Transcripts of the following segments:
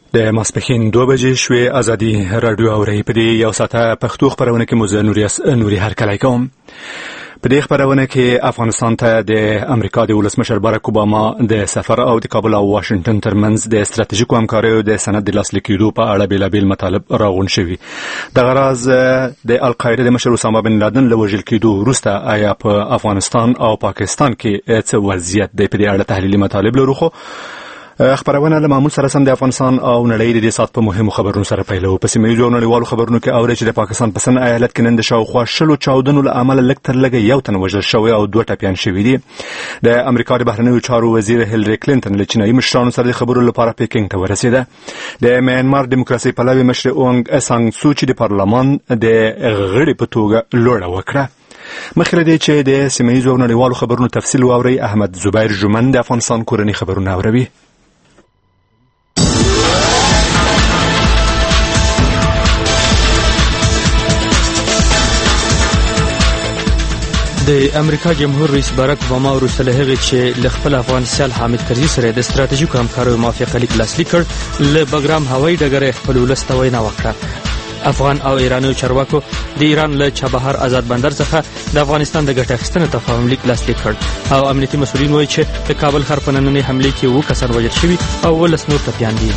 د ماسپښین 2 بجې شوې. ازادي راډیو اوري په دې یو ساعته پښتو خبرونه کې مزه نوري هرکلی کوم. په دې خبرونه کې افغانستان ته د امریکا د ولسمشر باراک اوباما د سفر او د کابل او واشنگټن ترمنځ د ستراتیژیکو همکاریو د سند د لاسلیک کېدو په اړه بیلابیل مطالب راغونډ شوي. دغه راز د القاعده د مشر اسامه بن لادن له وژل کېدو وروسته آیا په افغانستان او پاکستان کې څه وضعیت دی، په دې اړه تحلیلي مطالب لرو. خو خبرونه له معمول سره سم د افغانستان او نړۍ د سات په مهمو خبرونو سره پیلو. په سیمه‌ییزو او نړیوالو خبرونو کې اوري چې د پاکستان په سن ایالت کې نن د شاوخوا 60 چاودنو له امله لږ تر لږه یو تن وژل شوی او 2 ټپیان شوي دي. د امریکا د بهرنیو چارو وزیر هیلری کلینټن له چینایي مشرانو سره د خبرو لپاره پیکینګ ته ورسېده. د میانمار دیموکراسي پلوي مشر اونګ سانګ سوچي د پارلمان د غړي په توګه لوړه وکړه. مخکې دې چې د سیمه‌ییزو او نړیوالو خبرونو تفصیل واوري، احمد زبیر جمن د افغانستان کورنی خبرونه اوروي. د امریکا جمهور رئیس باراک اوباما وروسته له هغې چې له خپل افغان سیال حامد کرزي سره د ستراتیژیکو همکاریو موافقه لیک لاسلیک کړ، له بګرام هوایي ډګره خپل ولس ته وینا وکړه. افغان او ایرانیو چارواکو د ایران له چابهار آزاد بندر څخه د افغانستان د ګټه اخیستنې تفاهم لیک لاسلیک کړ او امنیتي مسؤلین وایي چې د کابل ښار په نننۍ حملې کې 7 کسان وژل شوي او 19 نور ټپیان دي.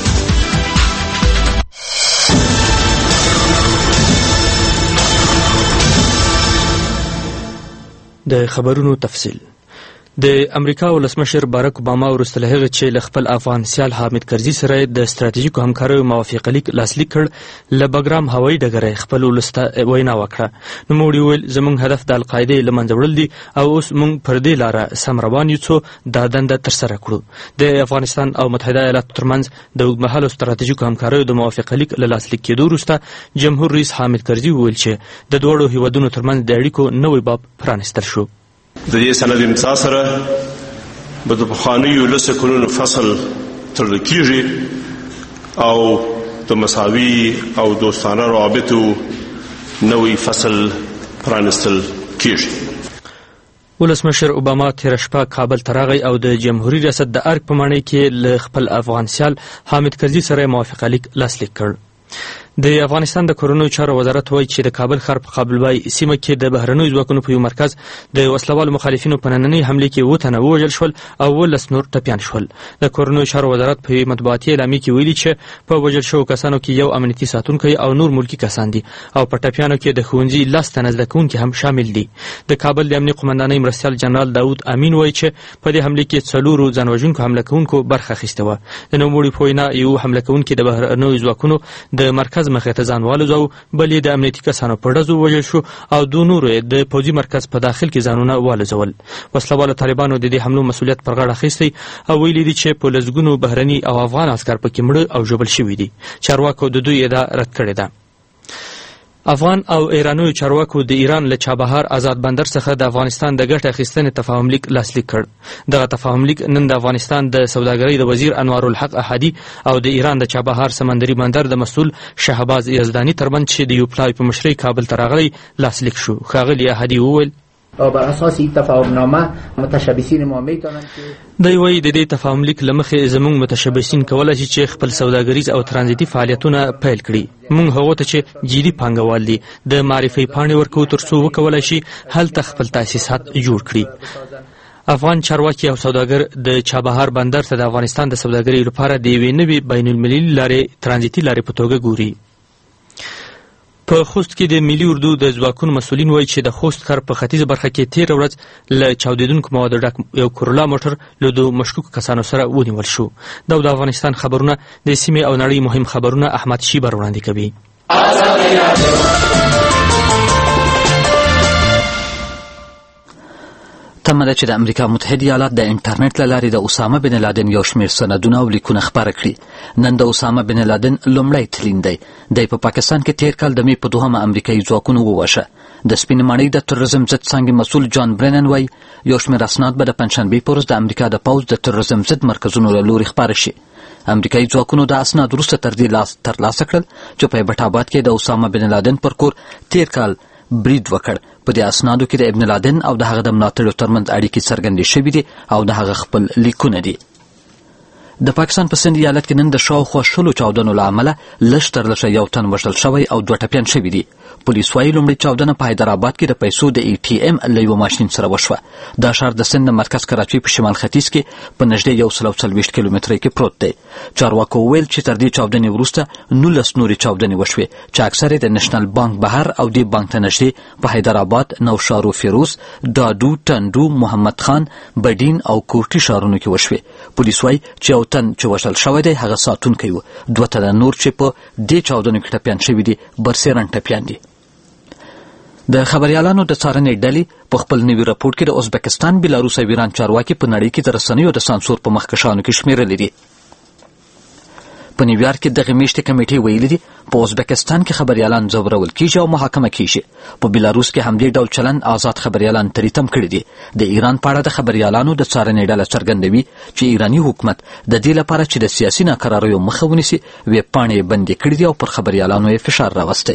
د خبرونو تفصیل. د امریکا ولسمشر باراک اوباما وروسته له هغې چې له خپل افغان سیال حامد کرزي سره د ستراتیژیکو همکاریو موافقه لیک لاسلیک کړ، له بګرام هوایي ډګره خپل ولس ته وینا وکړه. نوموړي وویل زموږ هدف د القاعدې له منځه وړل دي او اوس موږ پر دې لاره سم روان یو څو دا دنده ترسره کړو. د افغانستان او متحده ایالاتو ترمنځ د اوږدمهالو ستراتیژیکو همکاریو د موافقه لیک له لاسلیک کېدو وروسته جمهور رئیس حامد کرزي وویل چې د دواړو هیوادونو ترمنځ د اړیکو نوی باب پرانیستل شو. د دې سند امضا سره به د پخوانیو 10 کلونو فصل تړل کېږي او د مساوي او دوستانه روابطو نوی فصل پرانیستل کېږي. ولسمشر اوباما تېره شپه کابل ته راغی او د جمهوري ریاست د ارګ په ماڼۍ کې له خپل افغان سیال حامد کرزي سره موافقه لیک لاسلیک کړ. د افغانستان د کورنیو چارو وزارت وایي چې د کابل ښار په قابلبای سیمه کې د بهرنیو ځواکونو په یو مرکز د وسلوالو مخالفینو په نننۍ حملې کې 7 تنه ووژل شول او 19 نور ټپیان شول. د کورنیو چارو وزارت په مطبوعاتي اعلامیه کې ویلي چې په وژل شوو کسانو کې یو امنیتي ساتونکی او نور ملکي کسان دي او په ټپیانو کې د ښوونځي 10 تنه زده کوونکي هم شامل دي. د کابل د امنیه قومندانۍ مرستیال جنرال داود امین وایي چې په دې حملې کې 4 ځانوژونکو حمله کوونکو برخه اخیسته وه. د نوموړي په وینا یو حمله کوونکی د بهرنیو ځواکونو د مرکز مخې ته ځان والوځاوه، بل د امنیتي کسانو په ډزو وژل شو او 2 نور د پوځي مرکز په داخل کې ځانونه والوځول. وسلوالو طالبانو د دې حملو مسؤلیت پر غاړه اخیستی او ویلي دي چې په لسګونو بهرني او افغان عسکر پکې مړه او ژوبل شوي دي. چارواکو د دوی ادعا رد کړې ده. افغان او ایرانیو چارواکو د ایران له چابهار آزاد بندر څخه د افغانستان د ګټه اخیستنې تفاهم لیک لاسلیک کړ. دغه تفاهم لیک نن د افغانستان د سوداګرۍ د وزیر انوار الحق احدي او د ایران د چابهار سمندري بندر د مسؤل شهباز یزدانی ترمنځ چې د یو پلاوي په مشرۍ کابل ته راغلی لاسلیک شو. ښاغلي احدي وویل بر اساس این تفاهمنامه متشبثین ما میتونن که دی وایي د دې تفاهم لیک له مخې زموږ متشبثین کولی شي چې خپل سوداګریز او ترانزیتي فعالیتونه پیل کړي. موږ هغو ته چې جدي پانګوال دي د معرفي پاڼې ورکوو تر څو وکولی شي هلته خپل تاسیسات جوړ کړي. افغان چارواکي او سوداګر د چابهار بندر ته د افغانستان د سوداګرۍ لپاره د یوې نوې بین المللي لارې ترانزیتي لارې په توګه ګوري. په خوست کې د ملي اردو د ځواکونو مسؤلین وایي چې د خوست ښار په ختیځه برخه کې تېره ورځ له چاودېدونکو موادو ډک یو کرولا موټر له 2 مشکوکو کسانو سره ونیول شو. دا د افغانستان خبرونه د سیمې او نړۍ مهم خبرونه احمد شیبر وړاندې کوي. تمه ده چې د امریکا متحده ایالات د انټرنیټ له لارې د اسامه بن لادن یو شمېر سندونه او لیکونه خپاره کړي. نن د اسامه بن لادن لومړی تلین دی. دی په پاکستان کې تېر کال د مې په 2 امریکایي ځواکونو ووژه. د سپینې ماڼۍ د تروریزم ضد څانګې مسؤل جان برینن وایي یو شمېر اسناد به د پنجشنبې په ورځ د امریکا د پوځ د تروریزم ضد مرکزونو له لورې خپاره شي. امریکایي ځواکونو د اسناد وروسته ترلاسه کړل چې په ایبټ آباد کې د اسامه بن لادن پر کور تېر کال برید وکړ. په دې اسنادو کې د ابن لادن او د هغه د ملاتړو ترمنځ اړیکې څرګندې شوې دي او د هغه خپل لیکونه دي. د پاکستان په سند ایالت کې نن د شاوخوا 100 چاودنو له امله لږ تر لږه 1 تن وژل شوی او 2 ټپیان شوي دي. پولیس وايي لومړۍ چاودنه په حیدرآباد کې د پیسو د ATM له یوه ماشین سره وشوه. دا ښار د سند د مرکز کراچۍ په شمال ختیځ کې په نږدې 140 کیلومترۍ کې پروت دی. چارواکو وویل چې تر دې چاودنې وروسته 19 نورې چاودنې وشوې چې اکثر یې د نېشنل بانک بهر او دې بانک ته نږدې په حیدرآباد، نوشهر و فیروز، دادو، ټنډو، محمد خان، بډین او کوټي ښارونو کې وشوې. پولیس وايي چې یو تن چې وژل شوی دی هغه ساتونکی و. 2 تنه نور چې په دې چاودنو کې ټپیان شوي دي برسېرن ټپیان دي. د خبريالانو د څارنې ډلې په خپل نوي راپور کې د ازبکستان، بیلاروس او ایران چارواکي په نړۍ کې د رسنیو د سانسور په مخکشانو کې شمیرلي دي. په نیویارک کې دغه میاشتې کمیټې ویلي دي په ازبکستان کې خبريالان ځورول کیږي او محاکمه کیږي. په بیلاروس کې همدې ډول چلند آزاد خبريالان تریتم کړي دي. د ایران په اړه د خبريالانو د څارنې ډله څرګندوي چې ایرانی حکومت د دې لپاره چې د سیاسي ناقراریو مخه ونیسي ویبپاڼې یې بندې کړي دي او پر خبريالانو یې فشار راوستی.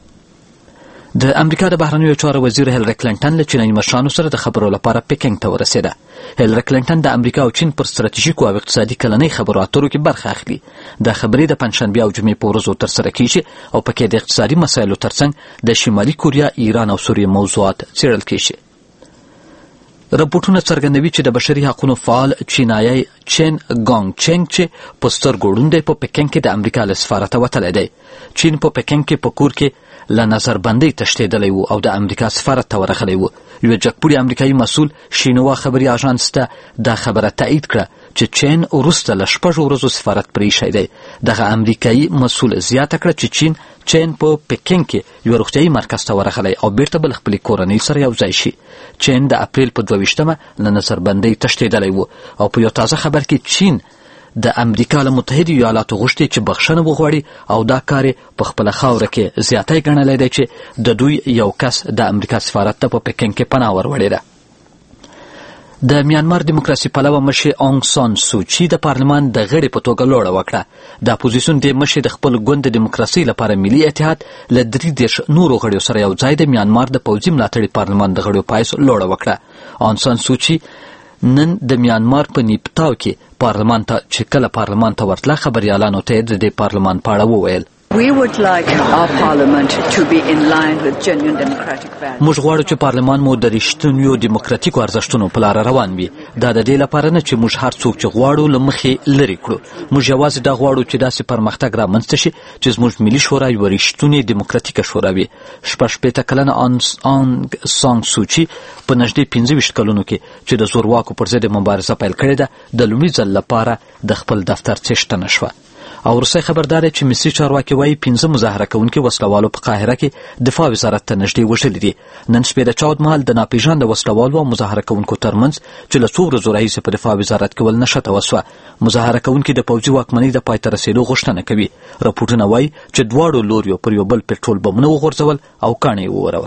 د امریکا د بهرنیو چارو وزیر هیلری کلینټن له چینایي مشرانو سره د خبرو لپاره پیکنګ ته ورسېده. هیلری کلینټن د امریکا او چین پر ستراتیژیکو او اقتصادي کلنۍ خبرو اترو کې برخه اخلي. دا خبرې د پنجشنبې او جمعې په ورځو ترسره کیږي او پکې د اقتصادي مسایلو ترڅنګ د شمالي کوریا، ایران او سوریې موضوعات څیړل کیږي. راپورټونه څرګندوي چې د بشري حقوقو فعال چینایي چین ګانګ چینګ چې په سترګو ړوند دی په پیکنګ کې د امریکا له سفارته وتلی دی. چین په پیکنګ کې په کور کې له نظربندۍ تښتېدلی و او د امریکا سفارت ته ورغلی و. یو جګپوړي امریکایي مسؤل شینوا خبري اژانس ته دا خبره تایید کړه چې چین وروسته له 6 ورځو سفارت پرې ایښی دی. دغه امریکایي مسؤل زیاته کړه چې چین په پیکنګ کې یو روغتیایي مرکز ته ورغلی او بیرته به له خپلې کورنۍ سره یو ځای شي. چین د اپریل په 22 له نظربندۍ تښتېدلی و او په یو تازه خبر کې چین د امریکا له متحده ایالاتو غوښتي چې بخښنه وغواړي او دا کار په خپله خاوره کې زیاتی ګڼلی دی چې د دوی یو کس د امریکا سفارت ته په پیکنګ کې پناه وروړې ده. د میانمار دیموکراسي پلوه مشر آنګ سان سوچي د پارلمان د غړي په توګه لوړه وکړه. د اپوزیسیون د مشر د خپل ګوند د دیموکراسي لپاره ملي اتحاد له 33 نورو غړیو سره یو ځای د میانمار د پوځي ملاتړي پارلمان د غړیو پایس لوړه وکړه. آنګ سان سوچي نن د میانمار په نیپتاو کې پارلمان ته چې کله پارلمان ته ورتله خبريالانو ته د دې پارلمان په اړه وویل. We would like our parliament to be in line with genuine democratic values. موږ غواړو چې پارلمان مو د رښتینیو دیموکراتیکو ارزښتونو په لاره روان وي. دا د دې لپاره نه چې موږ هر څوک چې غواړو له مخې لرې کړو. موږ یوازې دا غواړو چې داسې پرمختګ رامنځته شي چې زموږ ملي شورا یوه رښتونې دیموکراتیکه شورا وي. 60 کلنه آنګ سان سوچي په نږدې 25 کلونو کې چې د زورواکو پر ضد مبارزه پیل کړې ده د لومړي ځل لپاره د خپل دفتر څښتنه شوه. او روسي خبردار چې مصري چارواکي وايي 15 مظاهره کوونکي وسلوالو په قاهره کې دفاع وزارت ته نږدې وژلي دي. نن شپې د چاود مهال د ناپېژانده وسلوالو او مظاهره کوونکو ترمنځ چې له 2 ورځو راهیسې په دفاع وزارت کې ولنښته وسوه. مظاهره کوونکي د پوځي واکمنۍ د پای ته رسېدو غوښتنه کوي. راپورټونه وايي چې دواړو لوریو پر یو بل پټرول بمونه وغورځول او کاڼي وورول.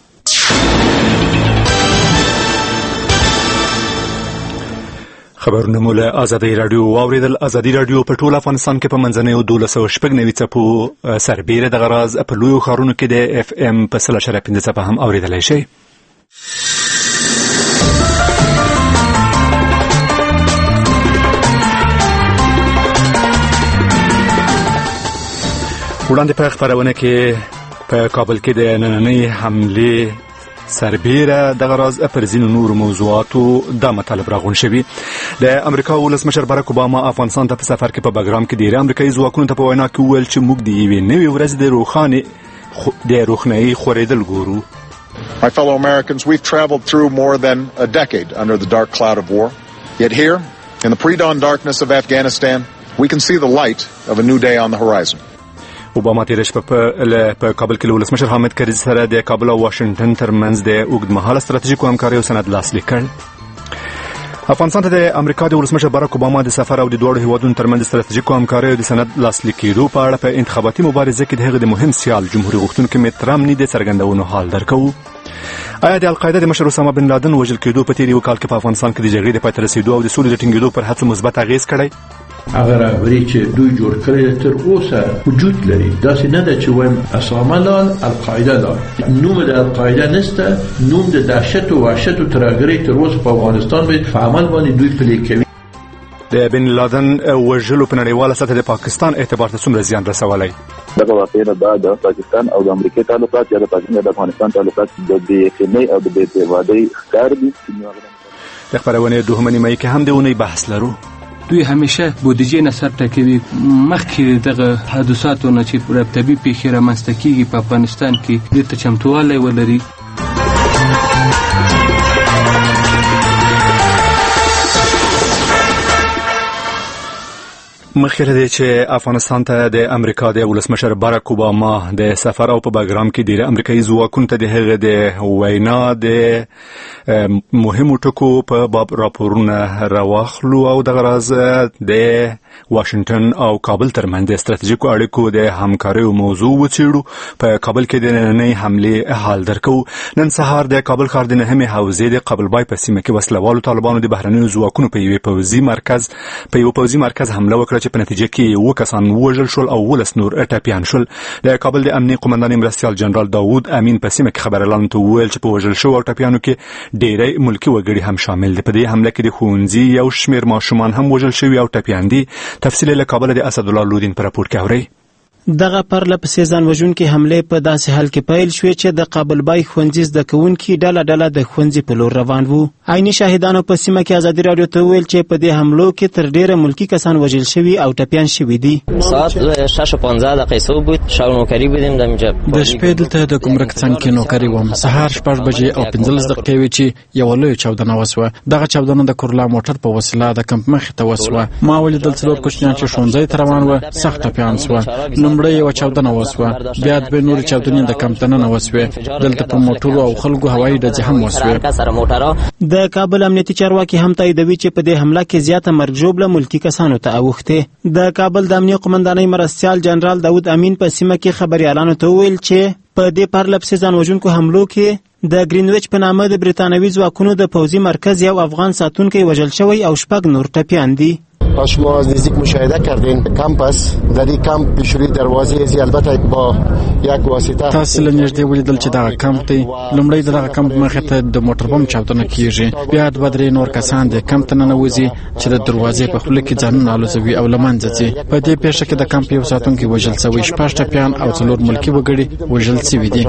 خبرونه مو له ازادي رادیو واوریدل. ازادي رادیو په ټول افغانستان کې په منځنیو 1290 څپو سربیره د غراز په لویو ښارونو کې د FM په 100.5 څپه هم اوریدلای شي. وړاندې په خبرونه کې په کابل کې د نننۍ حمله سربیره د غراز پر ځینو نور موضوعاتو د مطالب راغون شوي. د امریکا ولسمشر باراک اوباما افغانستان ته په سفر کې په بګرام کې ډیری امریکایي ځواکونو ته په وینا کې وویل چې موږ د یوې نوې ورځې د روښنايي خورېدل ګورو. My fellow Americans, we've traveled through more than a decade under the dark cloud of war. Yet here, in the pre-dawn darkness of Afghanistan, we can see the light of a new day on the horizon. اوباما تېره شپه په کابل کې له ولسمشر حامد کرزي سره د کابل او واشنګټن ترمنځ د اوږدمهاله ستراتیژیکو همکاریو سند لاسلیک کړ. افغانستان ته د امریکا د ولسمشر باراک اوباما د سفر او د دوړو هیوادونو ترمنځ ستراتیژیکو همکاریو د سند لاسلیک کېدو په اړه په انتخاباتي مبارزه کې د هغه د مهم سیال جمهوریت غوښتونکي میت رامني د څرګندونو حال درکوو. آیا د القاعده د مشر اسامه بن لادن وژل کېدو په تېر یو کال کې په افغانستان کې د جګړې د پای ته رسېدو او د سولې د ټینګېدو پر هڅو مثبت اغېز کړی؟ هغه رهبري چې دوی جوړ کړی تر اوسه وجود لري. داسې نه ده چې وایم اسامه لال القاعده لال. نوم د القاعده نشته، نوم د دهشت او وحشت او ترهګرۍ تر اوسه په افغانستان باندې په عمل باندې دوی پلي کوي. د بن لادن وژلو په نړیواله سطح د پاکستان اعتبار ته څومره زیان رسولی؟ دغه واقعه د پاکستان او د امریکا تعلقات یا د پاکستان او د افغانستان تعلقات د یقیني او د بې اعتمادۍ ښکار دي. د خپرونې دوهمه نیمایي کې هم د اونۍ بحث لرو. دوی همیشه بودجه نصب ټاکوي مخکې دغه حادثاتو نه چې ربطبي پیښې رامنځته کیږي په افغانستان کې دې ته چمتووالی ولري. مخکې له دې چې افغانستان ته د امریکا د ولسمشر باراک اوباما د سفر او په بګرام کې ډېر امریکایي ځواکونو ته د هغه د وینا د مهمو ټکو په باب راپورونه راواخلو او دغه راز د واشنگټن او کابل ترمنځ د ستراتیژیکو اړیکو د همکاریو موضوع وڅېړو. په کابل کې د نننۍ حملې حال درکو. نن سهار د کابل ښار د نهمې حوزې د قابلبای په سیمه کې وسلوالو طالبانو د بهرنیو ځواکونو په یوه پوځي مرکز حمله وکړه چې په نتیجه کې 7 کسان ووژل شول او 19 نور ټپیان شول. د کابل د امنیه قومندان مرستیال جنرال داوود امین په سیمه کې خبريالانو ته وویل چې په وژل شو او ټپیانو کې ډېری ملکی وګړي هم شامل دي. په دې حمله کې د ښوونځي یو شمېر ماشومان هم وژل شوي او ټپیان دي. تفصیل له کابل د اسدالله لودین پر راپور کې اورئ. دغه پرله پسې ځان وژونکې حملې په داسې حال کې پیل شوې چې د قابلبای ښوونځي زده کوونکي ډله د ښوونځي په لور روان وو. عیني شاهدانو په سیمه کې ازادي راډیو ته وویل چې په دې حملو کې تر ډیره ملکی کسان وژل شوي او ټپیان شوي دي. ساعت 6:15 دقیقې بود شاو نوکری بودیم د شپې دلته د ګمرک څنګ کې نوکری وم. سهار 6 بجې او 15 دقیقې وې چې یو لوی چاودنه وسوه. دغه چاودنه د کورلا موټر په وسیله د کمپ مخې ته وسوه. ما ولیدل څلور کوچنیان چې ښوونځي ته روان وو سخت ټپیان شوه. لومړی یو چاودنه وسوه، بیا د نور چاودنې د کمپټنه وسوه. دلته په موټرو او خلکو هوایي ډزې هم وسوه. د کابل امنیتي چارواکي هم تاییدوي چې په دې حمله کې زیاته مرګ ژوبله ملکی کسانو ته اوښتې. د کابل د امنیه قومندانۍ مرستیال جنرال داوود امین په سیمه کې خبريالانو ته وویل چې په دې پرله پسې ځان وژونکو حملو کې د گرینویچ په نامه د بریتانوي ځواکونو د پوځي مرکز یو افغان ساتونکی وژل شوی او 6 نور ټپیان دي. شما از نزدیک مشاهده کردین کمپ است. در این کمپ پیشروی دروازه ازی البته با یک واسطه تاسو له نږدې ولیدل چې دا کمپ دی. لومړی دغه کمپ مخې ته د موټر بم چاودنه کیږي، بیا د بدرې نور کسان د کمپ ته ننوځي چې د دروازې په خوله کې ځانونه الوزوي او لمنځه ځي. په دې پیښه کې د کمپ یو ساتونکی وژل شوی، 6 ټپیان او 4 ملکی وګړي وژل شوي دي.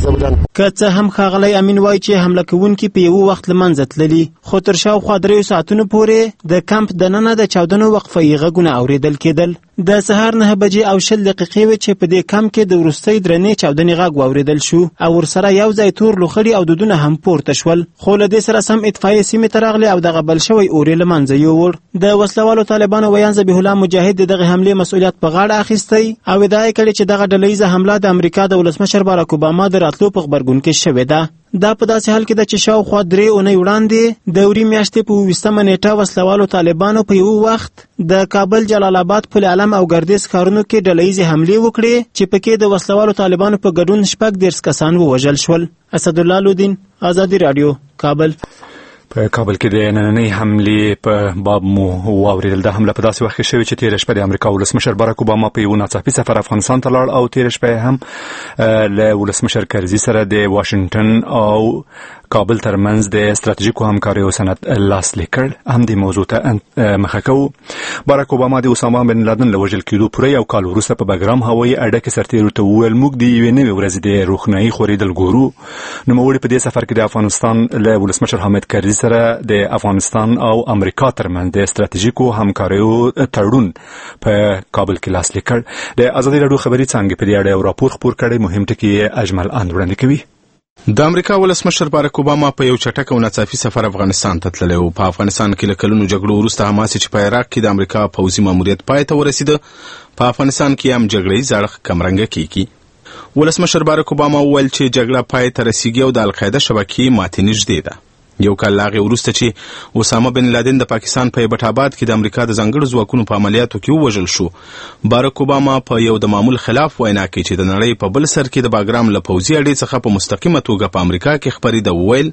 که څه هم ښاغلی امین وایي چې حمله کوونکي په یو وخت لمنځه تللي، خو تر شاوخوا 3 ساعتونو پورې د کمپ دننه د چاودنو وقفه غږونه اوریدل کېدل. د سهار 9 بجې او 20 دقیقې وې چې په دې کمپ کې د وروستۍ درنې چاودنې غږ واوریدل شو او ورسره یو ځای تور لوخړي او دودونه هم پورته شول. خو له دې سره سم اطفایې سیمې ته راغلې او دغه بل شوی اور یې له منځه یووړ. د وسلوالو طالبانو ویان ذبیح الله مجاهد دغه حملې مسؤلیت په غاړه اخیستی او ادعا یې کړې چې دغه ډلهییزه حمله د امریکا د ولسمشر باراک اوباما د راتلو په غبرګون کې شوې ده. دا په داسې حال کې ده چې شاوخوا 3 اونۍ وړاندې د اوري میاشتې په 20مه نیټه وسلوالو طالبانو په یو وخت د کابل جلال آباد پل علم او ګردیز ښارونو کې ډلهییزې حملې وکړې چې پکې د وسلوالو طالبانو په ګډون 14 کسان ووژل شول. اسدالله لودین، ازادي راډیو، کابل. په کابل کې د نننۍ حملې په باب مو واوریدل. د حمله په داسې وخت کې شوې چې تېره شپه د امریکا ولسمشر باراک اوباما په یو ناڅاپي سفر افغانستان ته لاړ او تېره شپه هم له ولسمشر کرزي سره د واشنگټن او کابل ترمنځ د ستراتیژیکو همکاریو سند لاسلیک کړ. هم دې موضوع ته مخه کوو. باراک اوباما د اسامه بن لادن له وژل کېدو پوره یو کال وروسته په بګرام هوایي اډه کې سرتېرو ته وویل موږ د یوې نوې ورځې د روښنايي خورېدل ګورو. نوموړي په دې سفر کې د افغانستان له ولسمشر حامد کرزي سره د افغانستان او امریکا ترمنځ د ستراتیژیکو همکاریو تړون په کابل کې لاسلیک کړ. د ازادي راډیو خبري څانګې په دې اړه یو راپور خپور کړی. مهم ټکي اجمل اند وړاندې کوي. د امریکا ولسمشر باراک اوباما په یو چټک او ناڅاپي سفر افغانستان ته تللی و. په افغانستان کې له کلونو جګړو وروسته حماس چې په عراق کې د امریکا پوځي ماموریت پای ته ورسېده، په افغانستان کې هم جګړې زړښت کمرنګه کیږي. ولسمشر باراک اوباما وویل چې جګړه پای ته رسیږي او د القاعده شبکې ماتې نږدې ده. یو کال لا هغې وروسته چې اسامه بن لادن د پاکستان په ایبټ آباد کې د امریکا د ځانګړو ځواکونو په عملیاتو کې ووژل شو، باراک اوباما په یو د معمول خلاف وینا کې چې د نړۍ په بل سر کې د باګرام له پوځي اډې څخه په مستقیمه توګه په امریکا کې خپرېده وویل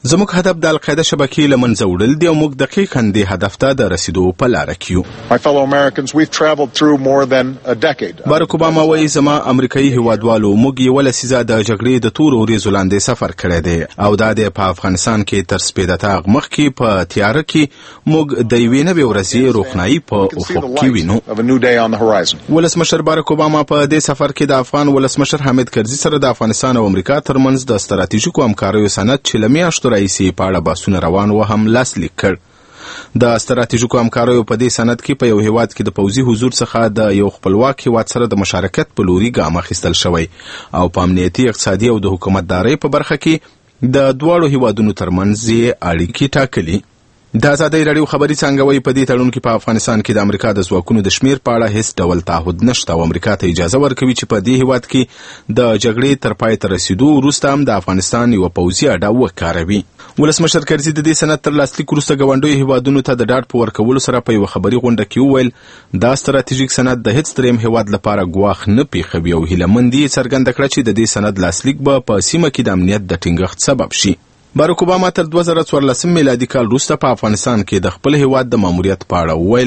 زموږ هدف د القاعده شبکې له منځه وړل دی او موږ دقیقاً دې هدف ته د رسیدو په لاره کې یو. My fellow Americans, we've traveled through more than a decade. باراک اوباما وایي زما امریکایي هیوادوالو موږ یې ولسیزه د جګړې د تورو وریځو لاندې سفر کړی دی او دا د په افغانستان کې تر سپېده تاغ مخکې په تیاره کې موږ د یوې نوې ورځې روښنایي په افق کې وینو. ولسمشر باراک اوباما په دې سفر کې د افغان ولسمشر حامد کرزي سره د افغانستان او امریکا ترمنځ د ستراتیژیکو همکاریو سند چې له میاشتو راهیسې په اړه بحثونه روان و هم لاسلیک کړ. د ستراتیژیکو همکاریو په دې سند کې په یو هیواد کې د پوځي حضور څخه د یو خپلواک هیواد سره د مشارکت په لوري ګام اخیستل شوی او په امنیتي، اقتصادي او د حکومتدارۍ په برخه کې د دواړو هیوادونو ترمنځ اړیکې ټاکلي. د ازادۍ راډیو خبري څانګه وایي په دې تړون کې په افغانستان کې د امریکا د ځواکونو د شمیر په اړه هیڅ ډول تعهد نشته او امریکا ته اجازه ورکوي چې په دې هیواد کې د جګړې تر پای ته رسیدو وروسته هم د افغانستان یوه پوځي اډه وکاروي. ولسمشر کرزي د دې سند تر لاسلیک وروسته ګاونډیو هیوادونو ته د ډاډ په ورکولو سره په یوه خبري غونډه کې وویل دا ستراتیژیک سند د هیڅ دریم هیواد لپاره ګواښ نه پیښوي او هیلهمندي یې څرګنده کړه چې د دې سند لاسلیک به په سیمه کې د امنیت د ټینګښت سبب شي. باراک اوباما تر 2014 میلادي کال وروسته په افغانستان کې د خپل هیواد د ماموریت په اړه وویل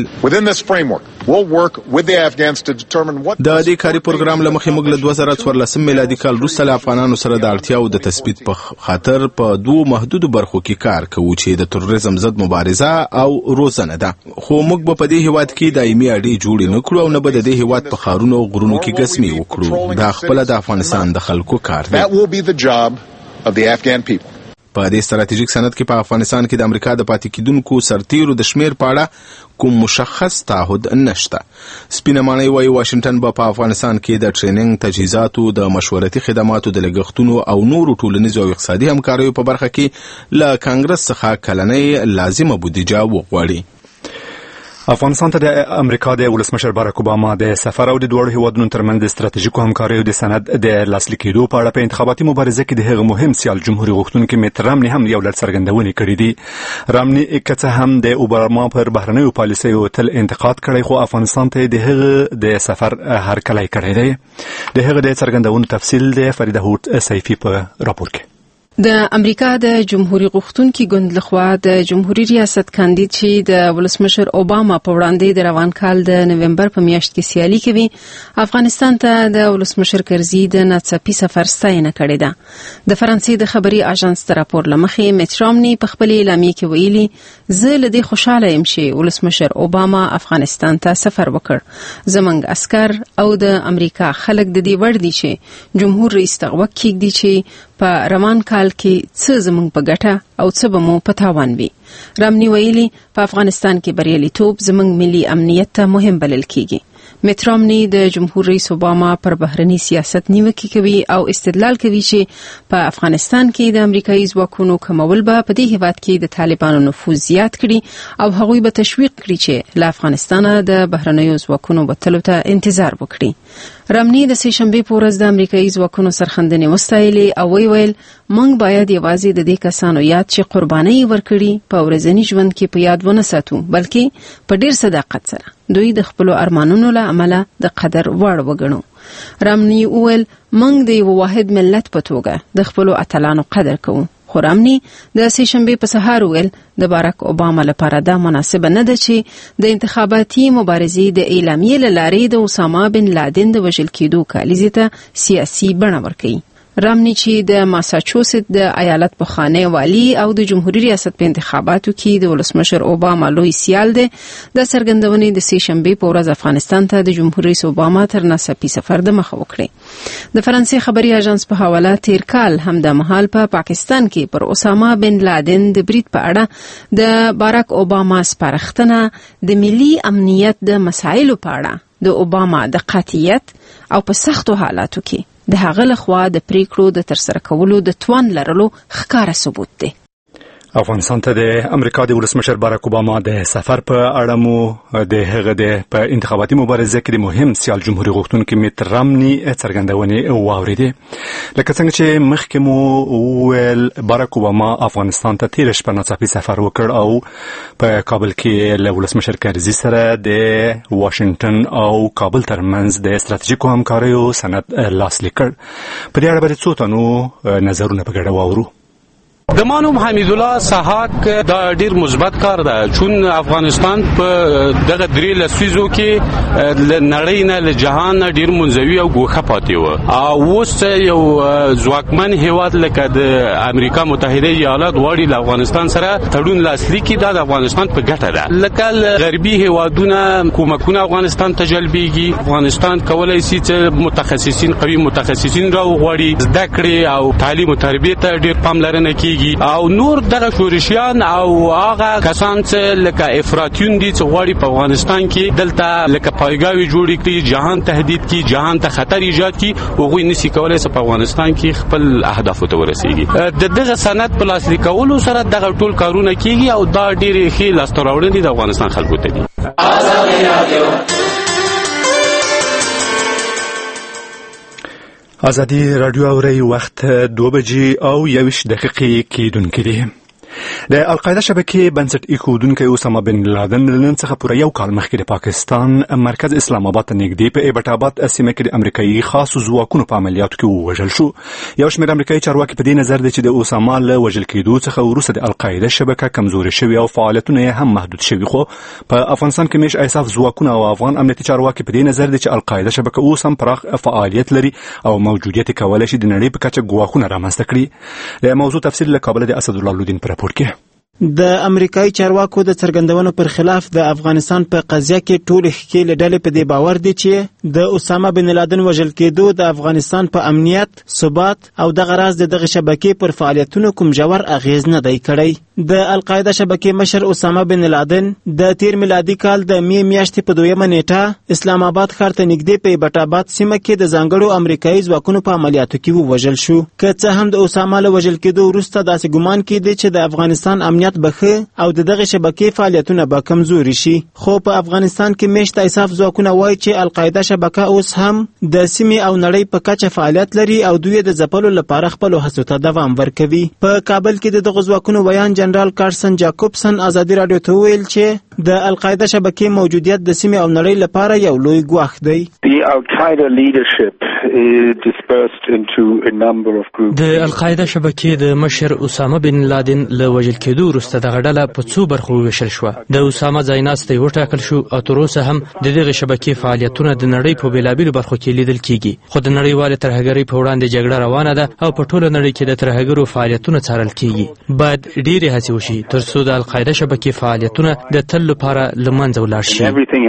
د دې کاري پروګرام له مخې موږ له 2014 میلادي کال وروسته له افغانانو سره د اړتیاو د تثبیت په خاطر په دوو محدودو برخو کې کار کوو چې د تروریزم ضد مبارزه او روزنه ده. خو موږ به په دې هیواد کې دایمي اډې جوړې نه کړو او نه به د دې هیواد په ښارونو او غرونو کې ګسمې وکړو. دا خپله د افغانستان د خلکو کار دی. په دې ستراتیژیک سند کې په افغانستان کې د امریکا د پاتې کیدونکو سرتیرو د شمیر په اړه کوم مشخص تعهد نشته. سپینه ماڼۍ وایي واشنګټن به په افغانستان کې د ټریننګ، تجهیزاتو، د مشورتي خدماتو د لګښتونو او نورو ټولنیزو او اقتصادي همکاریو په برخه کې له کانګرس څخه کلنۍ لازمه بودیجه وغواړي. افغانستان ته د امریکا د ولسمشر باراک اوباما د سفر او د دوړو هیوادونو ترمنځ د ستراتیژیکو همکاریو د سند د لاسلیک کېدو په اړه په انتخاباتي مبارزه کې د هغه مهم سیال جمهوریت غوښتونکي میت رامني هم یو لړ څرګندونې کړې دي. رامني که څه هم د اوباما پر بهرنیو پالیسیو تل انتقاد کړی خو افغانستان ته د هغه د سفر هرکلی کړی دی. د هغه د څرګندونو تفصیل د فریده هوت سیفي په راپور کې. د امریکا د جمهوریت غوښتونکي ګوند لخوا د جمهوریت ریاست کاندید چې د ولسمشر اوباما په وړاندې د روان کال د نومبر په میاشت کې سیالي کوي افغانستان ته د ولسمشر کرزي د ناڅاپي سفر ستاینه کړې ده. د فرانسې د خبري اژانس د راپور لمخې میت رامني په خپل اعلامیه کې ویلي زه له دې خوشاله یم چې ولسمشر اوباما افغانستان ته سفر وکړ. زمنګ عسكر او د امریکا خلک د دې وړ دي چې جمهور رئیس ته وکړي چې په روان کال کې څه زموږ په ګټه او څه به مو په تاوان وي. رامني ویلي په افغانستان کې بریالیتوب زموږ ملي امنیت ته مهم بلل کیږي. میت رامني د جمهور رئیس اوباما پر بهرني سیاست نیوکه کوي او استدلال کوي چې په افغانستان کې د امریکایي ځواکونو کمول به په دې هیواد کې د طالبانو نفوذ زیات کړي او هغوی به تشویق کړي چې له افغانستانه د بهرنیو ځواکونو وتلو ته انتظار وکړي. رامني د سې شنبې په ورځ د امریکایي ځواکونو سرښندنې وستایلې او ویل موږ باید یوازې د دې کسانو یاد چې قرباني ورکړي په ورځني ژوند کې په یاد ونه ساتو بلکې په ډیر صداقت سره دوی د خپل ارمانونو له امله د قدر وړ وګڼو. رامني ویل موږ د یو واحد ملت په توګه د خپل اتلانو قدر کوو. خو رامني د سې شنبې په سهار ویل د باراک اوباما لپاره دا مناسبه نه ده چې د انتخاباتي مبارزې د اعلامیې له لارې د اسامه بن لادن د وژل کېدو کالیزې ته سیاسي بڼه ورکوي. رامني چې د ماساچوست د ایالت پخوانی والی او د جمهوریت ریاست په انتخاباتو کې د ولسمشر اوباما لوی سیال دی د سرګندونې د سې شنبې په ورځ افغانستان ته د جمهوریت رئیس اوباما تر ناڅاپي سفر د مخه وکړي. د فرانسې خبري اژانس په حواله تیر کال هم د مهال په پاکستان کې پر اسامه بن لادن د برید په اړه د باراک اوباما سپارښتنه د ملي امنیت د مسایلو په اړه د اوباما د قاطعیت او په سختو حالاتو کې د هغه لخوا د پریکړو د ترسره کولو د توان لرلو ښکاره ثبوت دی. افغانستان ته د امریکا د ولسمشر باراک اوباما د سفر په اړه مو د هغه د په انتخاباتي مبارزه کې د مهم سیال جمهوریت غوښتونکي میت رامني څرګندونې واوریدې. لکه څنګه چې مخکې مو وویل باراک اوباما افغانستان ته تېره شپه ناڅاپي سفر وکړ او په کابل کې له ولسمشر کرزي سره د واشنګټن او کابل ترمنځ د ستراتیژیکو همکاریو سند لاسلیک کړ. په دې اړه به څو تنو نظرونه په ګډه واورو. د مانوم حمید الله سحاق دا ډیر مثبت کار ده چون افغانستان په دغه درې لسیزو کې نړۍ نه له جهان ډیر منزوي او ګوښه پاتې و او اوس یو ځواکمن هیواد لکه د امریکا متحده ایالات غواړي له افغانستان سره تړون لاسلیک کړي دا د افغانستان په ګټه ده لکه غربي هیوادونه کومکونه افغانستان ته جلبېږي افغانستان کولای شي چې متخصصین قوي متخصصین راوغواړي زده کړې او تعلیم او تربیه ته ډیر پاملرنه کیږي او نور دغه شورشیان او هغه کسان چې لکه افراطیون دي چې غواړي په افغانستان کې دلته لکه پایګاوي جوړ کړي جهان تهدید کړي جهان ته خطر ایجاد کړي هغوی نشي کولای چې په افغانستان کې خپل اهداف ته ورسیږي د دغه سند په لاسلیک کولو سره دغه ټول کارونه کیږي او دا ډېرې ښې لاسته راوړنې د افغانستان خلکو ته دي. ازادي رادیو اوري وخت 2 بجې او 21 دقیقې کېدونکې دي. د القاعده شبکې بنسټ ایښودونکی اسامه بن لادن نن څخه پوره یو کال مخکې د پاکستان مرکز اسلام آباد ته نږدې په ایبټ آباد سیمه کې د امریکایي خاصو ځواکونو په عملیاتو کې ووژل شو. یو شمېر امریکایي چارواکي په دې نظر دي چې د اسامه له وژل کېدو څخه وروسته د القاعده شبکه کمزورې شوې او فعالیتونه یې هم محدود شوي خو په افغانستان کې میش ایساف ځواکونه او افغان امنیتي چارواکي په دې نظر دي چې القاعده شبکه اوس هم پراخ فعالیت لري او موجودیت کولای شي د نړۍ په کچه ګواښونه رامنځته کړي. د موضوع تفصیل له کابل د اسدالله لودین په راپور کې. د امریکایي چارواکو د څرګندونو پر خلاف د افغانستان په قضیه کې ټول ښکېلې ډلې په دې باور دي چې د اسامه بن لادن وژل کېدو د افغانستان په امنیت ثبات او دغه راز د دغه شبکې پر فعالیتونو کوم ژور اغیز نه دی کړی. د القاعده شبکې مشر اسامه بن لادن د تیر میلادي کال د میاشتې په 2 نیټه اسلام آباد ښار ته نږدې په ایبټ آباد سیمه کې د ځانګړو امریکایي ځواکونو په عملیاتو کې ووژل شو. که څه هم د اسامه له وژل کېدو وروسته داسې ګمان کېده چې د افغانستان امنیت بخه او دغه شبکې فعالیتونه به کمزوري شي خو په افغانستان کې میشت ایساف ځواکونه وایي چې القاعده شبکه اوس هم د سیمې او نړۍ په کچه فعالیت لري او دوی د ځپلو لپاره خپل هڅو ته دوام ورکوي. په کابل کې د دغه ځواکونو ویان جنرال کارسن جاکوبسن ازادي رادیو ته ویل چې د القاعده شبکې موجودیت د سیمې او نړۍ لپاره یو لوی ګواښ دی. The Al-Qaeda leadership is dispersed into a number of groups. د القاعده شبکې د مشر اسامه بن لادن له وژل کېدو وروسته دغه ډله په څو برخو وویشل شوه. د اسامه ځایناستی وټاکل شو او تر اوسه هم د دغه شبکې فعالیتونه د نړۍ په بېلابېلو برخو کې لیدل کېږي خو د نړیوالې ترهګرۍ په وړاندې جګړه روانه ده او په ټوله نړۍ کې د ترهګرو فعالیتونه څارل کېږي. باید ډېرې هڅې وشي تر څو د القاعده شبکې فعالیتونه د تل لپاره له منځه ولاړ شي.